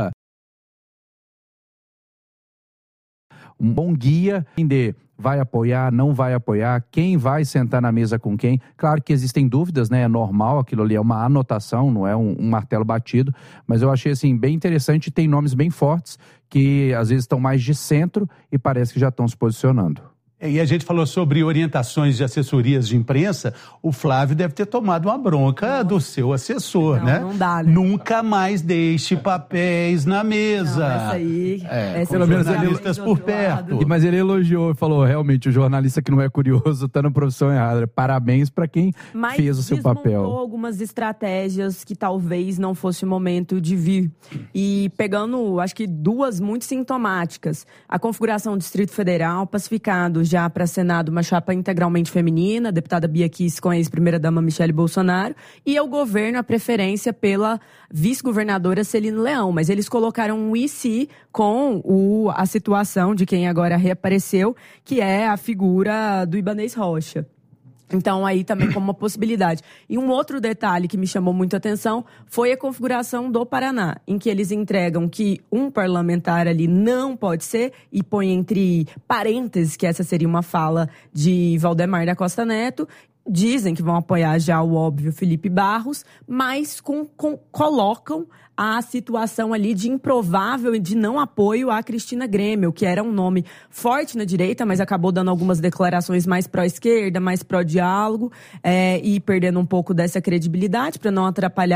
bom guia, entender. Vai apoiar, não vai apoiar, quem vai sentar na mesa com quem. Claro que existem dúvidas, né? É normal, aquilo ali é uma anotação, não é um martelo batido, mas eu achei assim bem interessante, tem nomes bem fortes que às vezes estão mais de centro e parece que já estão se posicionando. E a gente falou sobre orientações de assessorias de imprensa. O Flávio deve ter tomado uma bronca do seu assessor, né? Não dá, né? Nunca mais deixe papéis na mesa. Não, essa aí... pelo menos jornalistas por perto. Mas ele elogiou e falou, realmente, o jornalista que não é curioso está na profissão errada. Parabéns para quem fez o seu papel. Mas algumas estratégias que talvez não fosse o momento de vir. E pegando, acho que duas muito sintomáticas. A configuração do Distrito Federal, pacificado já para Senado uma chapa integralmente feminina, a deputada Bia Kicis com a ex-primeira-dama Michele Bolsonaro, e ao governo a preferência pela vice-governadora Celina Leão. Mas eles colocaram um IC com a situação de quem agora reapareceu, que é a figura do Ibanez Rocha. Então, aí também como uma possibilidade. E um outro detalhe que me chamou muito a atenção foi a configuração do Paraná, em que eles entregam que um parlamentar ali não pode ser, e põe entre parênteses que essa seria uma fala de Valdemar da Costa Neto. Dizem que vão apoiar já o óbvio Felipe Barros, mas colocam a situação ali de improvável e de não apoio a Cristina Grêmio, que era um nome forte na direita, mas acabou dando algumas declarações mais pró-esquerda, mais pró-diálogo, e perdendo um pouco dessa credibilidade para não atrapalhar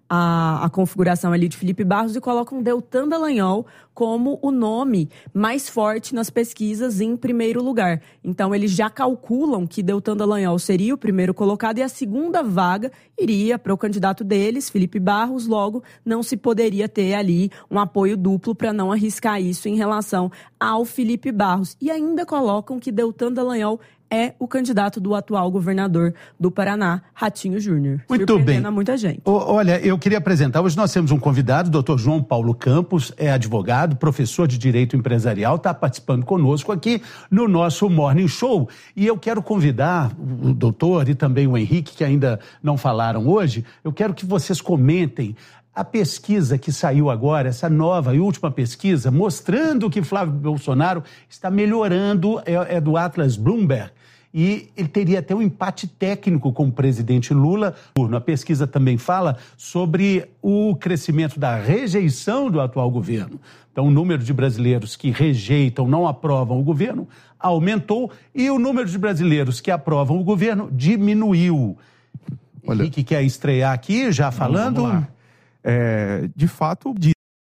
a configuração ali de Felipe Barros e colocam Deltan Dallagnol como o nome mais forte nas pesquisas em primeiro lugar. Então, eles já calculam que Deltan Dallagnol seria o primeiro colocado e a segunda vaga iria para o candidato deles, Felipe Barros. Logo, não se poderia ter ali um apoio duplo para não arriscar isso em relação ao Felipe Barros. E ainda colocam que Deltan Dallagnol é o candidato do atual governador do Paraná, Ratinho Júnior. Muito bem. A muita gente. Olha, eu queria apresentar, hoje nós temos um convidado, o Dr. João Paulo Campos, é advogado, professor de Direito Empresarial, está participando conosco aqui no nosso Morning Show. E eu quero convidar o doutor e também o Henrique, que ainda não falaram hoje, eu quero que vocês comentem a pesquisa que saiu agora, essa nova e última pesquisa, mostrando que Flávio Bolsonaro está melhorando, é do Atlas Bloomberg, e ele teria até um empate técnico com o presidente Lula. A pesquisa também fala sobre o crescimento da rejeição do atual governo. Então, o número de brasileiros que rejeitam, não aprovam o governo, aumentou, e o número de brasileiros que aprovam o governo diminuiu. Olha, Henrique quer estrear aqui, já falando... Vamos lá. De fato,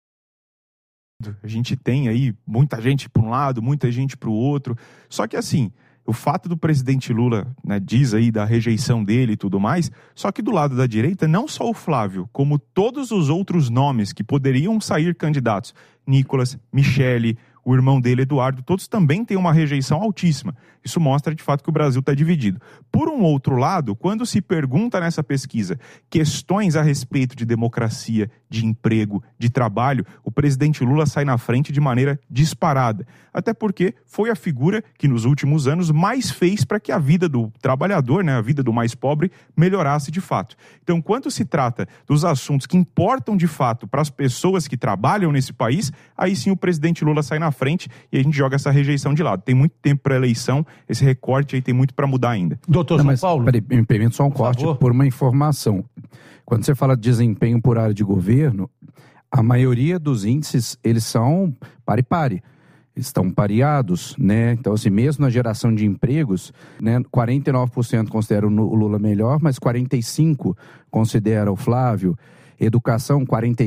a gente tem aí muita gente para um lado, muita gente para o outro. Só que assim, o fato do presidente Lula, né, diz aí da rejeição dele e tudo mais, só que do lado da direita, não só o Flávio, como todos os outros nomes que poderiam sair candidatos, Nicolas, Michele, o irmão dele, Eduardo, todos também têm uma rejeição altíssima. Isso mostra, de fato, que o Brasil está dividido. Por um outro lado, quando se pergunta nessa pesquisa questões a respeito de democracia, de emprego, de trabalho, o presidente Lula sai na frente de maneira disparada. Até porque foi a figura que, nos últimos anos, mais fez para que a vida do trabalhador, né, a vida do mais pobre, melhorasse de fato. Então, quando se trata dos assuntos que importam de fato para as pessoas que trabalham nesse país, aí sim o presidente Lula sai na frente e a gente joga essa rejeição de lado. Tem muito tempo para a eleição, esse recorte aí tem muito para mudar ainda. Doutor João Paulo. Peraí, me permite só um corte por uma informação. Quando você fala de desempenho por área de governo, a maioria dos índices, eles são pari-pari. Estão pareados, né? Então, assim, mesmo na geração de empregos, né, 49% consideram o Lula melhor, mas 45% consideram o Flávio. Educação,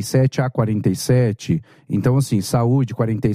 47-47. Então, assim, saúde,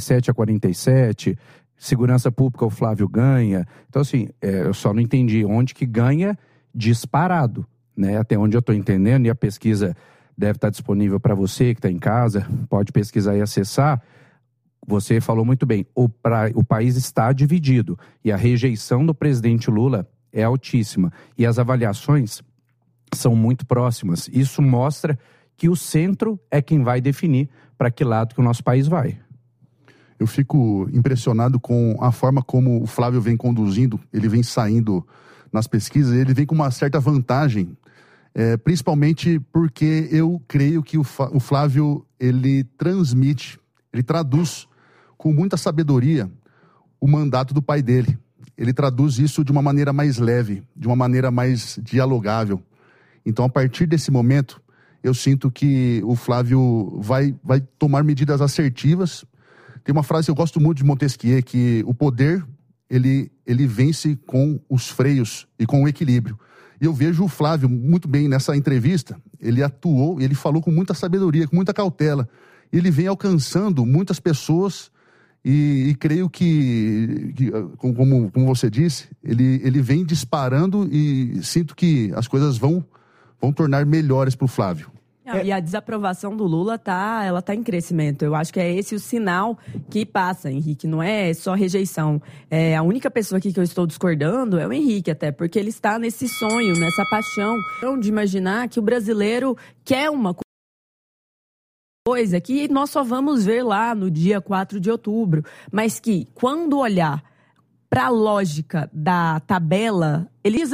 47-47. Segurança pública, o Flávio ganha. Então, assim, eu só não entendi onde que ganha disparado, né? Até onde eu estou entendendo, e a pesquisa deve estar disponível para você que está em casa, pode pesquisar e acessar. Você falou muito bem, o país está dividido e a rejeição do presidente Lula é altíssima. E as avaliações são muito próximas. Isso mostra que o centro é quem vai definir para que lado que o nosso país vai. Eu fico impressionado com a forma como o Flávio vem conduzindo, ele vem saindo nas pesquisas, ele vem com uma certa vantagem, principalmente porque eu creio que o Flávio, ele transmite, ele traduz com muita sabedoria o mandato do pai dele. Ele traduz isso de uma maneira mais leve, de uma maneira mais dialogável. Então, a partir desse momento, eu sinto que o Flávio vai tomar medidas assertivas. Tem uma frase que eu gosto muito de Montesquieu, que o poder, ele vence com os freios e com o equilíbrio. E eu vejo o Flávio muito bem nessa entrevista. Ele atuou, ele falou com muita sabedoria, com muita cautela. Ele vem alcançando muitas pessoas e creio que como você disse, ele vem disparando e sinto que as coisas vão tornar melhores para o Flávio. E a desaprovação do Lula ela tá em crescimento. Eu acho que é esse o sinal que passa, Henrique. Não é só rejeição. A única pessoa aqui que eu estou discordando é o Henrique, até porque ele está nesse sonho, nessa paixão de imaginar que o brasileiro quer uma coisa que nós só vamos ver lá no dia 4 de outubro. Mas que, quando olhar para a lógica da tabela,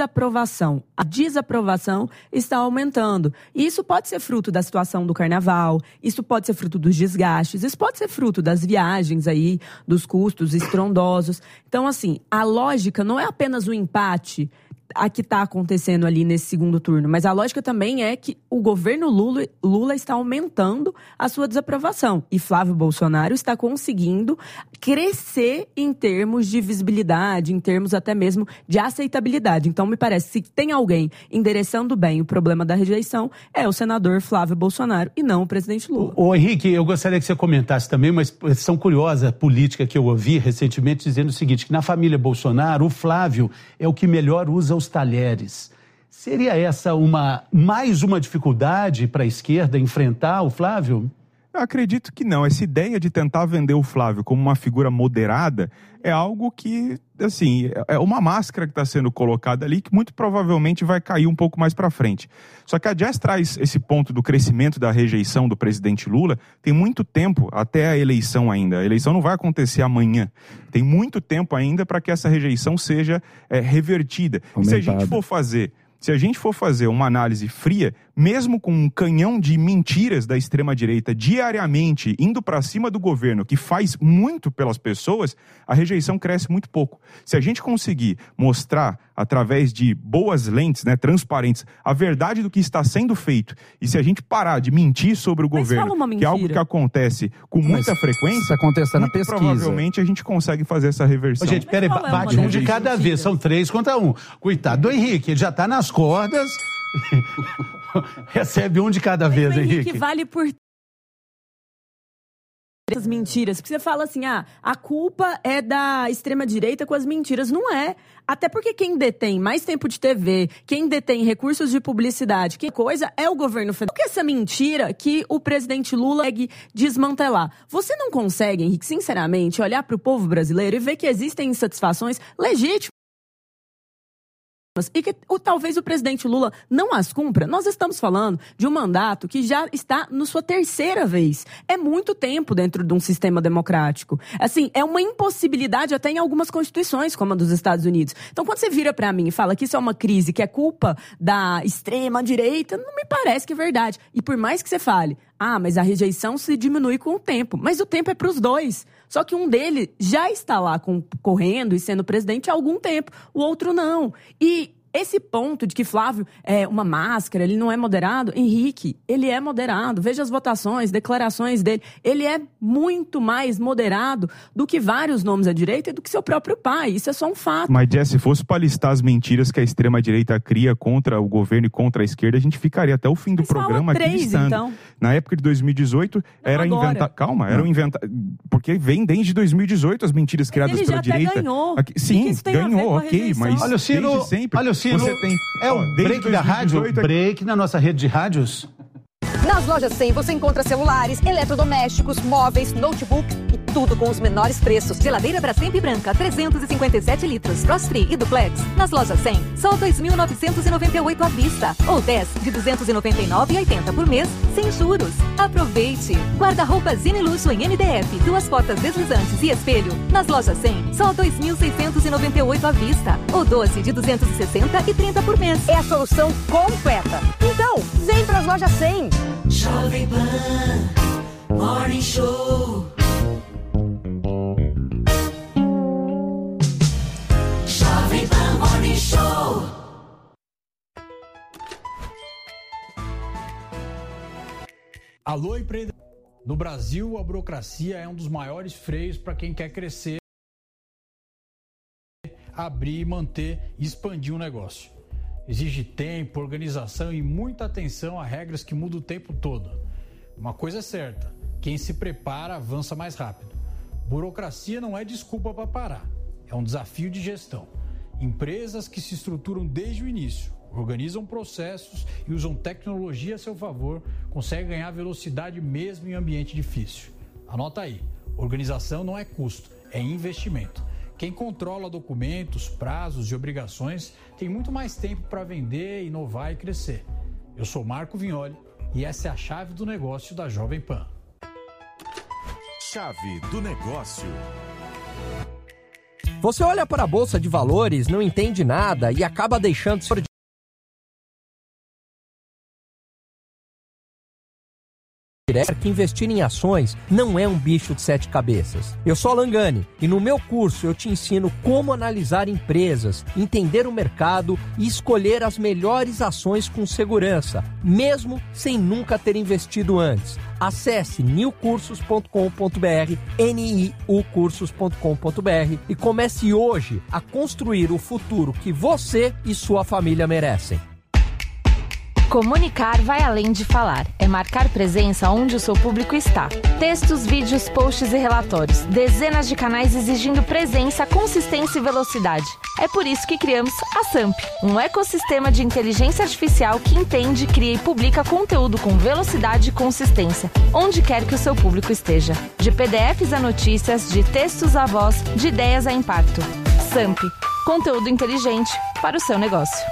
a desaprovação está aumentando. E isso pode ser fruto da situação do carnaval, isso pode ser fruto dos desgastes, isso pode ser fruto das viagens aí, dos custos estrondosos. Então, assim, a lógica não é apenas o empate que está acontecendo ali nesse segundo turno, mas a lógica também é que o governo Lula está aumentando a sua desaprovação e Flávio Bolsonaro está conseguindo crescer em termos de visibilidade, em termos até mesmo de aceitabilidade. Então, me parece que se tem alguém endereçando bem o problema da rejeição, é o senador Flávio Bolsonaro e não o presidente Lula. Ô Henrique, eu gostaria que você comentasse também uma expressão curiosa política que eu ouvi recentemente dizendo o seguinte, que na família Bolsonaro, o Flávio é o que melhor usa os talheres. Seria essa mais uma dificuldade para a esquerda enfrentar o Flávio? Eu acredito que não. Essa ideia de tentar vender o Flávio como uma figura moderada é algo que, assim, é uma máscara que está sendo colocada ali que muito provavelmente vai cair um pouco mais para frente. Só que a Jess traz esse ponto do crescimento da rejeição do presidente Lula. Tem muito tempo até a eleição ainda. A eleição não vai acontecer amanhã. Tem muito tempo ainda para que essa rejeição seja revertida. E se a gente for fazer uma análise fria, mesmo com um canhão de mentiras da extrema-direita diariamente indo para cima do governo, que faz muito pelas pessoas, a rejeição cresce muito pouco. Se a gente conseguir mostrar, através de boas lentes, né, transparentes, a verdade do que está sendo feito, e se a gente parar de mentir sobre o governo, que é algo que acontece com muita frequência, isso acontece na pesquisa. Provavelmente a gente consegue fazer essa reversão. Gente, peraí, bate um de cada vez, são 3 contra 1. Coitado do Henrique, ele já está nas cordas... Recebe um de cada vez, Henrique. Que vale por essas mentiras. Porque você fala assim, a culpa é da extrema-direita com as mentiras. Não é. Até porque quem detém mais tempo de TV, quem detém recursos de publicidade, que coisa é o governo federal. Porque essa mentira que o presidente Lula consegue desmantelar. Você não consegue, Henrique, sinceramente, olhar para o povo brasileiro e ver que existem insatisfações legítimas e que talvez o presidente Lula não as cumpra. Nós estamos falando de um mandato que já está na sua 3ª vez. É muito tempo dentro de um sistema democrático. Assim, é uma impossibilidade até em algumas constituições, como a dos Estados Unidos. Então, quando você vira para mim e fala que isso é uma crise, que é culpa da extrema-direita, não me parece que é verdade. E por mais que você fale, mas a rejeição se diminui com o tempo. Mas o tempo é para os dois. Só que um deles já está lá concorrendo e sendo presidente há algum tempo, o outro não. E esse ponto de que Flávio é uma máscara, ele não é moderado, Henrique, ele é moderado. Veja as votações, declarações dele. Ele é muito mais moderado do que vários nomes à direita e do que seu próprio pai. Isso é só um fato. Mas, Jess, se fosse para listar as mentiras que a extrema-direita cria contra o governo e contra a esquerda, a gente ficaria até o fim do programa aqui listando. Então. Na época de 2018, era inventar... Calma, era inventar... Porque vem desde 2018 as mentiras criadas pela direita. Ele já ganhou. Sim, ganhou, ok, mas olha o Ciro, desde sempre... Olha o Ciro, você tem... É o break da rádio, break na nossa rede de rádios. Nas lojas 100 você encontra celulares, eletrodomésticos, móveis, notebook e tudo com os menores preços. Geladeira Brastemp branca, 357 litros, Frost-Free e Duplex. Nas lojas 100, só 2.998 à vista. Ou 10 de 299,80 por mês, sem juros. Aproveite! Guarda-roupa Zine Luxo em MDF, 2 portas deslizantes e espelho. Nas lojas 100, só 2.698 à vista. Ou 12 de 260 e 30 por mês. É a solução completa. Então, vem para as lojas 100. Jovem Pan Morning Show. Jovem Pan Morning Show. Alô, empreendedor. No Brasil, a burocracia é um dos maiores freios para quem quer crescer, abrir, manter e expandir um negócio. Exige tempo, organização e muita atenção a regras que mudam o tempo todo. Uma coisa é certa, quem se prepara avança mais rápido. Burocracia não é desculpa para parar, é um desafio de gestão. Empresas que se estruturam desde o início, organizam processos e usam tecnologia a seu favor, conseguem ganhar velocidade mesmo em ambiente difícil. Anota aí, organização não é custo, é investimento. Quem controla documentos, prazos e obrigações tem muito mais tempo para vender, inovar e crescer. Eu sou Marco Vignoli e essa é a chave do negócio da Jovem Pan. Chave do negócio. Você olha para a Bolsa de Valores, não entende nada e acaba deixando que investir em ações não é um bicho de 7 cabeças. Eu sou Alan Gani e no meu curso eu te ensino como analisar empresas, entender o mercado e escolher as melhores ações com segurança, mesmo sem nunca ter investido antes. Acesse niucursos.com.br, niucursos.com.br e comece hoje a construir o futuro que você e sua família merecem. Comunicar vai além de falar. É marcar presença onde o seu público está. Textos, vídeos, posts e relatórios. Dezenas de canais exigindo presença, consistência e velocidade. É por isso que criamos a SAMP, um ecossistema de inteligência artificial que entende, cria e publica conteúdo com velocidade e consistência, onde quer que o seu público esteja. De PDFs a notícias, de textos a voz, de ideias a impacto. SAMP, conteúdo inteligente para o seu negócio.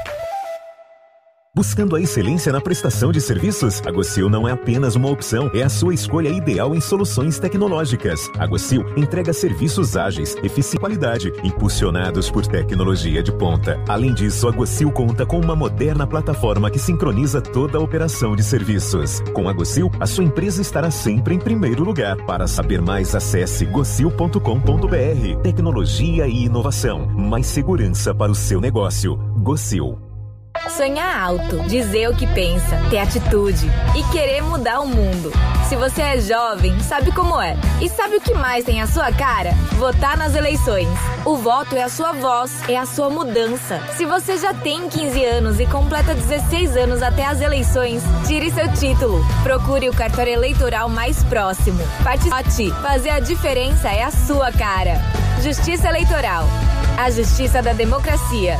Buscando a excelência na prestação de serviços? A Gocil não é apenas uma opção, é a sua escolha ideal em soluções tecnológicas. A Gocil entrega serviços ágeis, eficiência e qualidade, impulsionados por tecnologia de ponta. Além disso, a Gocil conta com uma moderna plataforma que sincroniza toda a operação de serviços. Com a Gocil, a sua empresa estará sempre em primeiro lugar. Para saber mais, acesse gocil.com.br. Tecnologia e inovação. Mais segurança para o seu negócio. Gocil. Sonhar alto, dizer o que pensa, ter atitude e querer mudar o mundo. Se você é jovem, sabe como é. E sabe o que mais tem a sua cara? Votar nas eleições. O voto é a sua voz, é a sua mudança. Se você já tem 15 anos e completa 16 anos até as eleições, tire seu título. Procure o cartório eleitoral mais próximo. Participe. Fazer a diferença é a sua cara. Justiça Eleitoral. A justiça da democracia.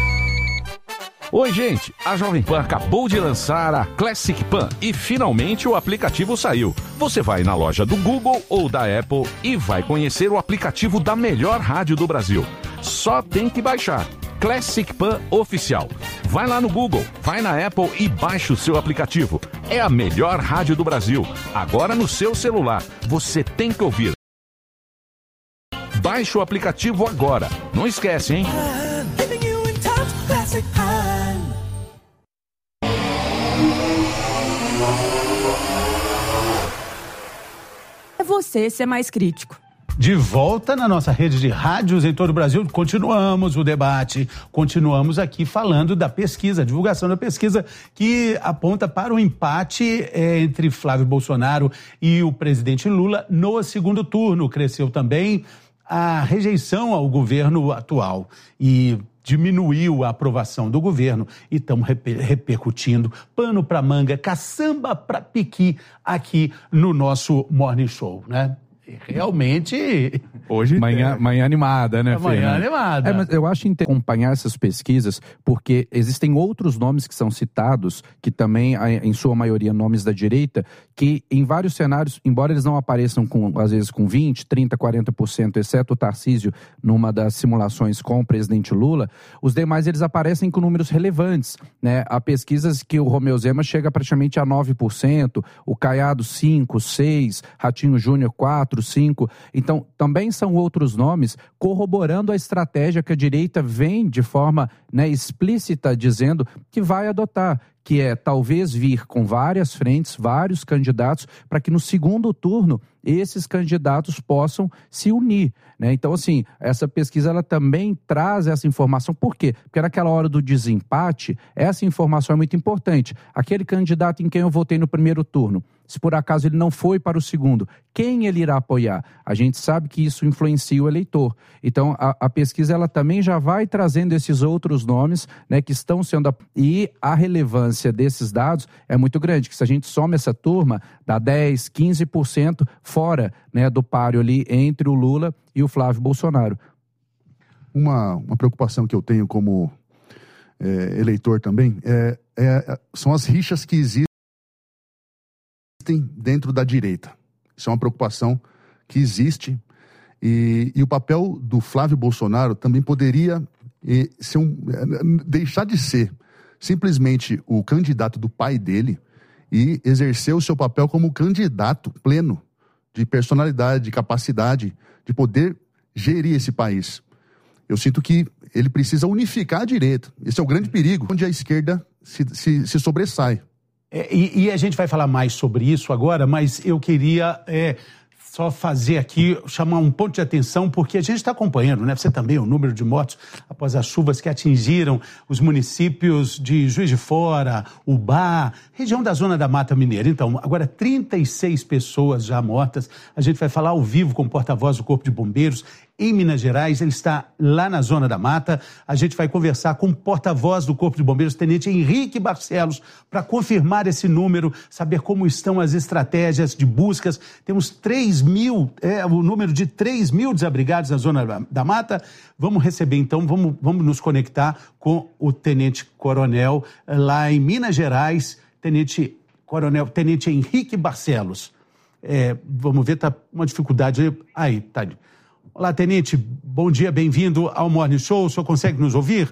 Oi, gente! A Jovem Pan acabou de lançar a Classic Pan e finalmente o aplicativo saiu. Você vai na loja do Google ou da Apple e vai conhecer o aplicativo da melhor rádio do Brasil. Só tem que baixar. Classic Pan Oficial. Vai lá no Google, vai na Apple e baixa o seu aplicativo. É a melhor rádio do Brasil. Agora no seu celular. Você tem que ouvir. Baixe o aplicativo agora. Não esquece, hein? É você ser mais crítico. De volta na nossa rede de rádios em todo o Brasil, continuamos o debate, continuamos aqui falando da pesquisa, divulgação da pesquisa que aponta para o empate entre Flávio Bolsonaro e o presidente Lula no segundo turno. Cresceu também a rejeição ao governo atual e diminuiu a aprovação do governo e estamos repercutindo pano para manga, caçamba para piqui aqui no nosso Morning Show, né? Realmente... Hoje manhã animada, né, Fernando? Manhã animada. Mas eu acho interessante acompanhar essas pesquisas, porque existem outros nomes que são citados, que também, em sua maioria, nomes da direita, que em vários cenários, embora eles não apareçam às vezes com 20%, 30%, 40%, exceto o Tarcísio, numa das simulações com o presidente Lula, os demais eles aparecem com números relevantes, né? Há pesquisas que o Romeu Zema chega praticamente a 9%, o Caiado 5%, 6%, Ratinho Júnior 4%, 5%. Então, também são outros nomes corroborando a estratégia que a direita vem de forma, né, explícita dizendo que vai adotar, que é talvez vir com várias frentes, vários candidatos, para que no segundo turno esses candidatos possam se unir, né? Então, assim, essa pesquisa ela também traz essa informação. Por quê? Porque naquela hora do desempate, essa informação é muito importante. Aquele candidato em quem eu votei no primeiro turno, se por acaso ele não foi para o segundo, quem ele irá apoiar? A gente sabe que isso influencia o eleitor. Então, a pesquisa ela também já vai trazendo esses outros nomes, né, que estão sendo... E a relevância desses dados é muito grande, que se a gente soma essa turma, dá 10%, 15% fora, né, do páreo ali entre o Lula e o Flávio Bolsonaro. Uma preocupação que eu tenho como eleitor também são as rixas que existem dentro da direita. Isso é uma preocupação que existe e o papel do Flávio Bolsonaro também poderia deixar de ser simplesmente o candidato do pai dele e exercer o seu papel como candidato pleno de personalidade, de capacidade, de poder gerir esse país. Eu sinto que ele precisa unificar a direita. Esse é o grande perigo, onde a esquerda se sobressai. E a gente vai falar mais sobre isso agora, mas eu queria só fazer aqui, chamar um ponto de atenção, porque a gente está acompanhando, né? Você também, o número de mortos após as chuvas que atingiram os municípios de Juiz de Fora, Ubá, região da Zona da Mata Mineira. Então, agora 36 pessoas já mortas. A gente vai falar ao vivo com o porta-voz do Corpo de Bombeiros em Minas Gerais, ele está lá na Zona da Mata. A gente vai conversar com o porta-voz do Corpo de Bombeiros, Tenente Henrique Barcelos, para confirmar esse número, saber como estão as estratégias de buscas. Temos 3.000, o número de 3.000 desabrigados na Zona da Mata. Vamos receber, então, vamos nos conectar com o Tenente Coronel lá em Minas Gerais, Tenente Henrique Barcelos. Vamos ver, tá uma dificuldade aí, tá. Olá, Tenente, bom dia, bem-vindo ao Morning Show. O senhor consegue nos ouvir?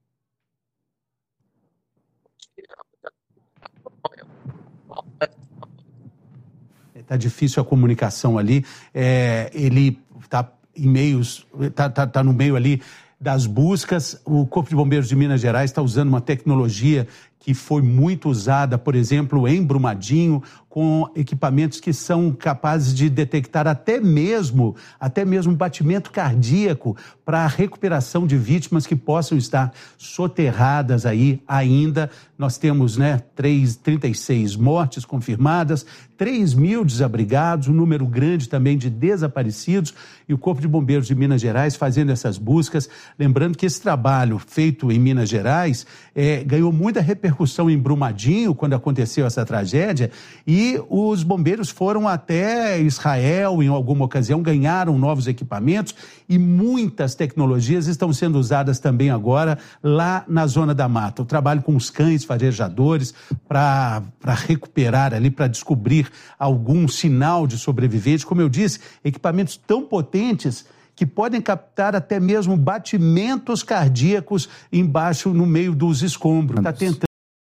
Está difícil a comunicação ali. Ele está tá no meio ali das buscas. O Corpo de Bombeiros de Minas Gerais está usando uma tecnologia que foi muito usada, por exemplo, em Brumadinho, com equipamentos que são capazes de detectar até mesmo batimento cardíaco para a recuperação de vítimas que possam estar soterradas aí ainda. Nós temos 36 mortes confirmadas, 3.000 desabrigados, um número grande também de desaparecidos, e o Corpo de Bombeiros de Minas Gerais fazendo essas buscas. Lembrando que esse trabalho feito em Minas Gerais ganhou muita repercussão em Brumadinho, quando aconteceu essa tragédia, e os bombeiros foram até Israel em alguma ocasião, ganharam novos equipamentos e muitas tecnologias estão sendo usadas também agora lá na Zona da Mata. O trabalho com os cães farejadores para recuperar ali, para descobrir algum sinal de sobrevivente. Como eu disse, equipamentos tão potentes que podem captar até mesmo batimentos cardíacos embaixo, no meio dos escombros. Está tentando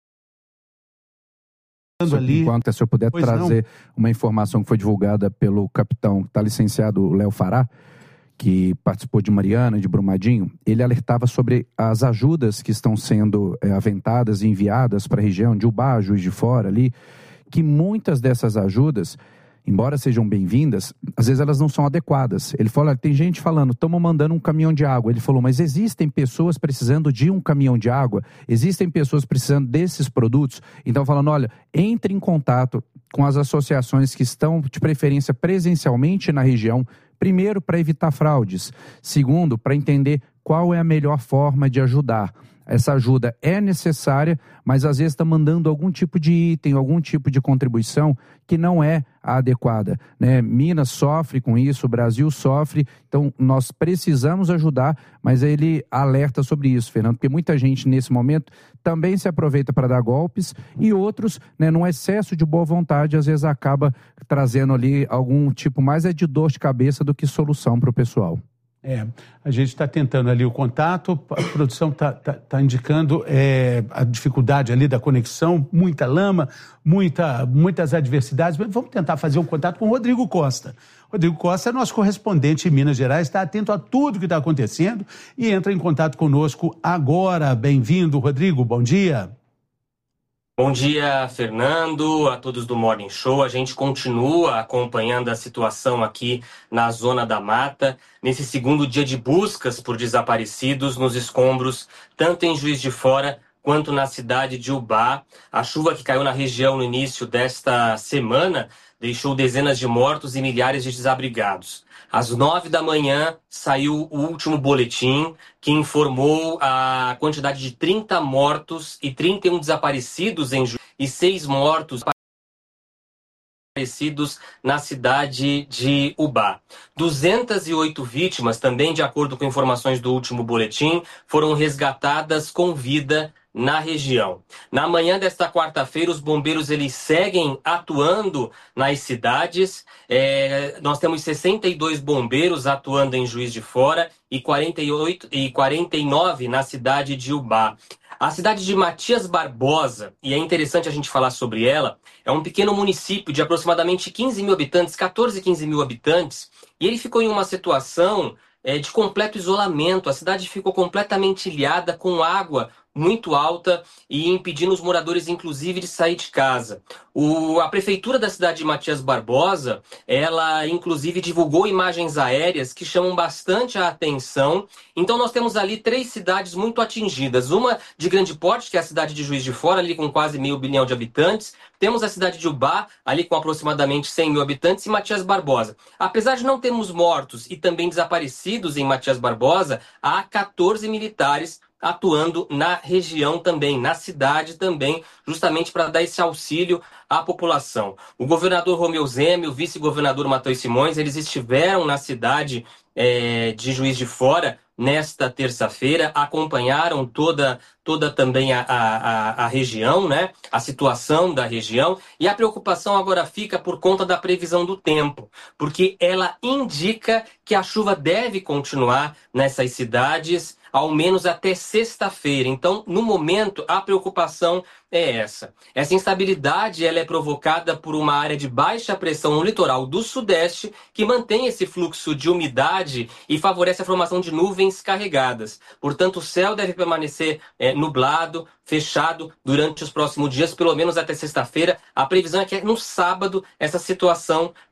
ali. Enquanto, se eu puder trazer uma informação que foi divulgada pelo capitão, que está licenciado, Léo Fará, que participou de Mariana, de Brumadinho, ele alertava sobre as ajudas que estão sendo aventadas e enviadas para a região de Ubá, Juiz de Fora ali, que muitas dessas ajudas, embora sejam bem-vindas, às vezes elas não são adequadas. Ele falou, tem gente falando, estamos mandando um caminhão de água. Ele falou, mas existem pessoas precisando de um caminhão de água? Existem pessoas precisando desses produtos? Então, falando, olha, entre em contato com as associações que estão, de preferência, presencialmente na região, primeiro, para evitar fraudes. Segundo, para entender qual é a melhor forma de ajudar. Essa ajuda é necessária, mas às vezes está mandando algum tipo de item, algum tipo de contribuição que não é a adequada, né? Minas sofre com isso, o Brasil sofre, então nós precisamos ajudar, mas ele alerta sobre isso, Fernando, porque muita gente nesse momento também se aproveita para dar golpes e outros, né, num excesso de boa vontade, às vezes acaba trazendo ali algum tipo mais de dor de cabeça do que solução para o pessoal. A gente está tentando ali o contato, a produção está indicando a dificuldade ali da conexão, muita lama, muitas adversidades, mas vamos tentar fazer um contato com o Rodrigo Costa. Rodrigo Costa é nosso correspondente em Minas Gerais, está atento a tudo que está acontecendo e entra em contato conosco agora. Bem-vindo, Rodrigo, bom dia. Bom dia, Fernando, a todos do Morning Show. A gente continua acompanhando a situação aqui na Zona da Mata, nesse segundo dia de buscas por desaparecidos nos escombros, tanto em Juiz de Fora quanto na cidade de Ubá. A chuva que caiu na região no início desta semana deixou dezenas de mortos e milhares de desabrigados. Às 9 da manhã saiu o último boletim que informou a quantidade de 30 mortos e 31 desaparecidos e 6 mortos desaparecidos na cidade de Ubá. 208 vítimas, também de acordo com informações do último boletim, foram resgatadas com vida na região. Na manhã desta quarta-feira, os bombeiros eles seguem atuando nas cidades. Nós temos 62 bombeiros atuando em Juiz de Fora e 49 na cidade de Ubá. A cidade de Matias Barbosa, e é interessante a gente falar sobre ela, é um pequeno município de aproximadamente 15 mil habitantes, 15 mil habitantes, e ele ficou em uma situação de completo isolamento. A cidade ficou completamente ilhada, com água muito alta e impedindo os moradores, inclusive, de sair de casa. A prefeitura da cidade de Matias Barbosa, ela, inclusive, divulgou imagens aéreas que chamam bastante a atenção. Então, nós temos ali 3 cidades muito atingidas. Uma de grande porte, que é a cidade de Juiz de Fora, ali com quase 500 mil de habitantes. Temos a cidade de Ubá, ali com aproximadamente 100 mil habitantes, e Matias Barbosa. Apesar de não termos mortos e também desaparecidos em Matias Barbosa, há 14 militares atuando na região também, na cidade também, justamente para dar esse auxílio à população. O governador Romeu Zema e o vice-governador Matheus Simões, eles estiveram na cidade de Juiz de Fora nesta terça-feira, acompanharam toda também a região, né? A situação da região, e a preocupação agora fica por conta da previsão do tempo, porque ela indica que a chuva deve continuar nessas cidades, ao menos até sexta-feira. Então, no momento, a preocupação é essa. Essa instabilidade ela é provocada por uma área de baixa pressão no litoral do Sudeste, que mantém esse fluxo de umidade e favorece a formação de nuvens carregadas. Portanto, o céu deve permanecer nublado, fechado durante os próximos dias, pelo menos até sexta-feira. A previsão é que no sábado essa situação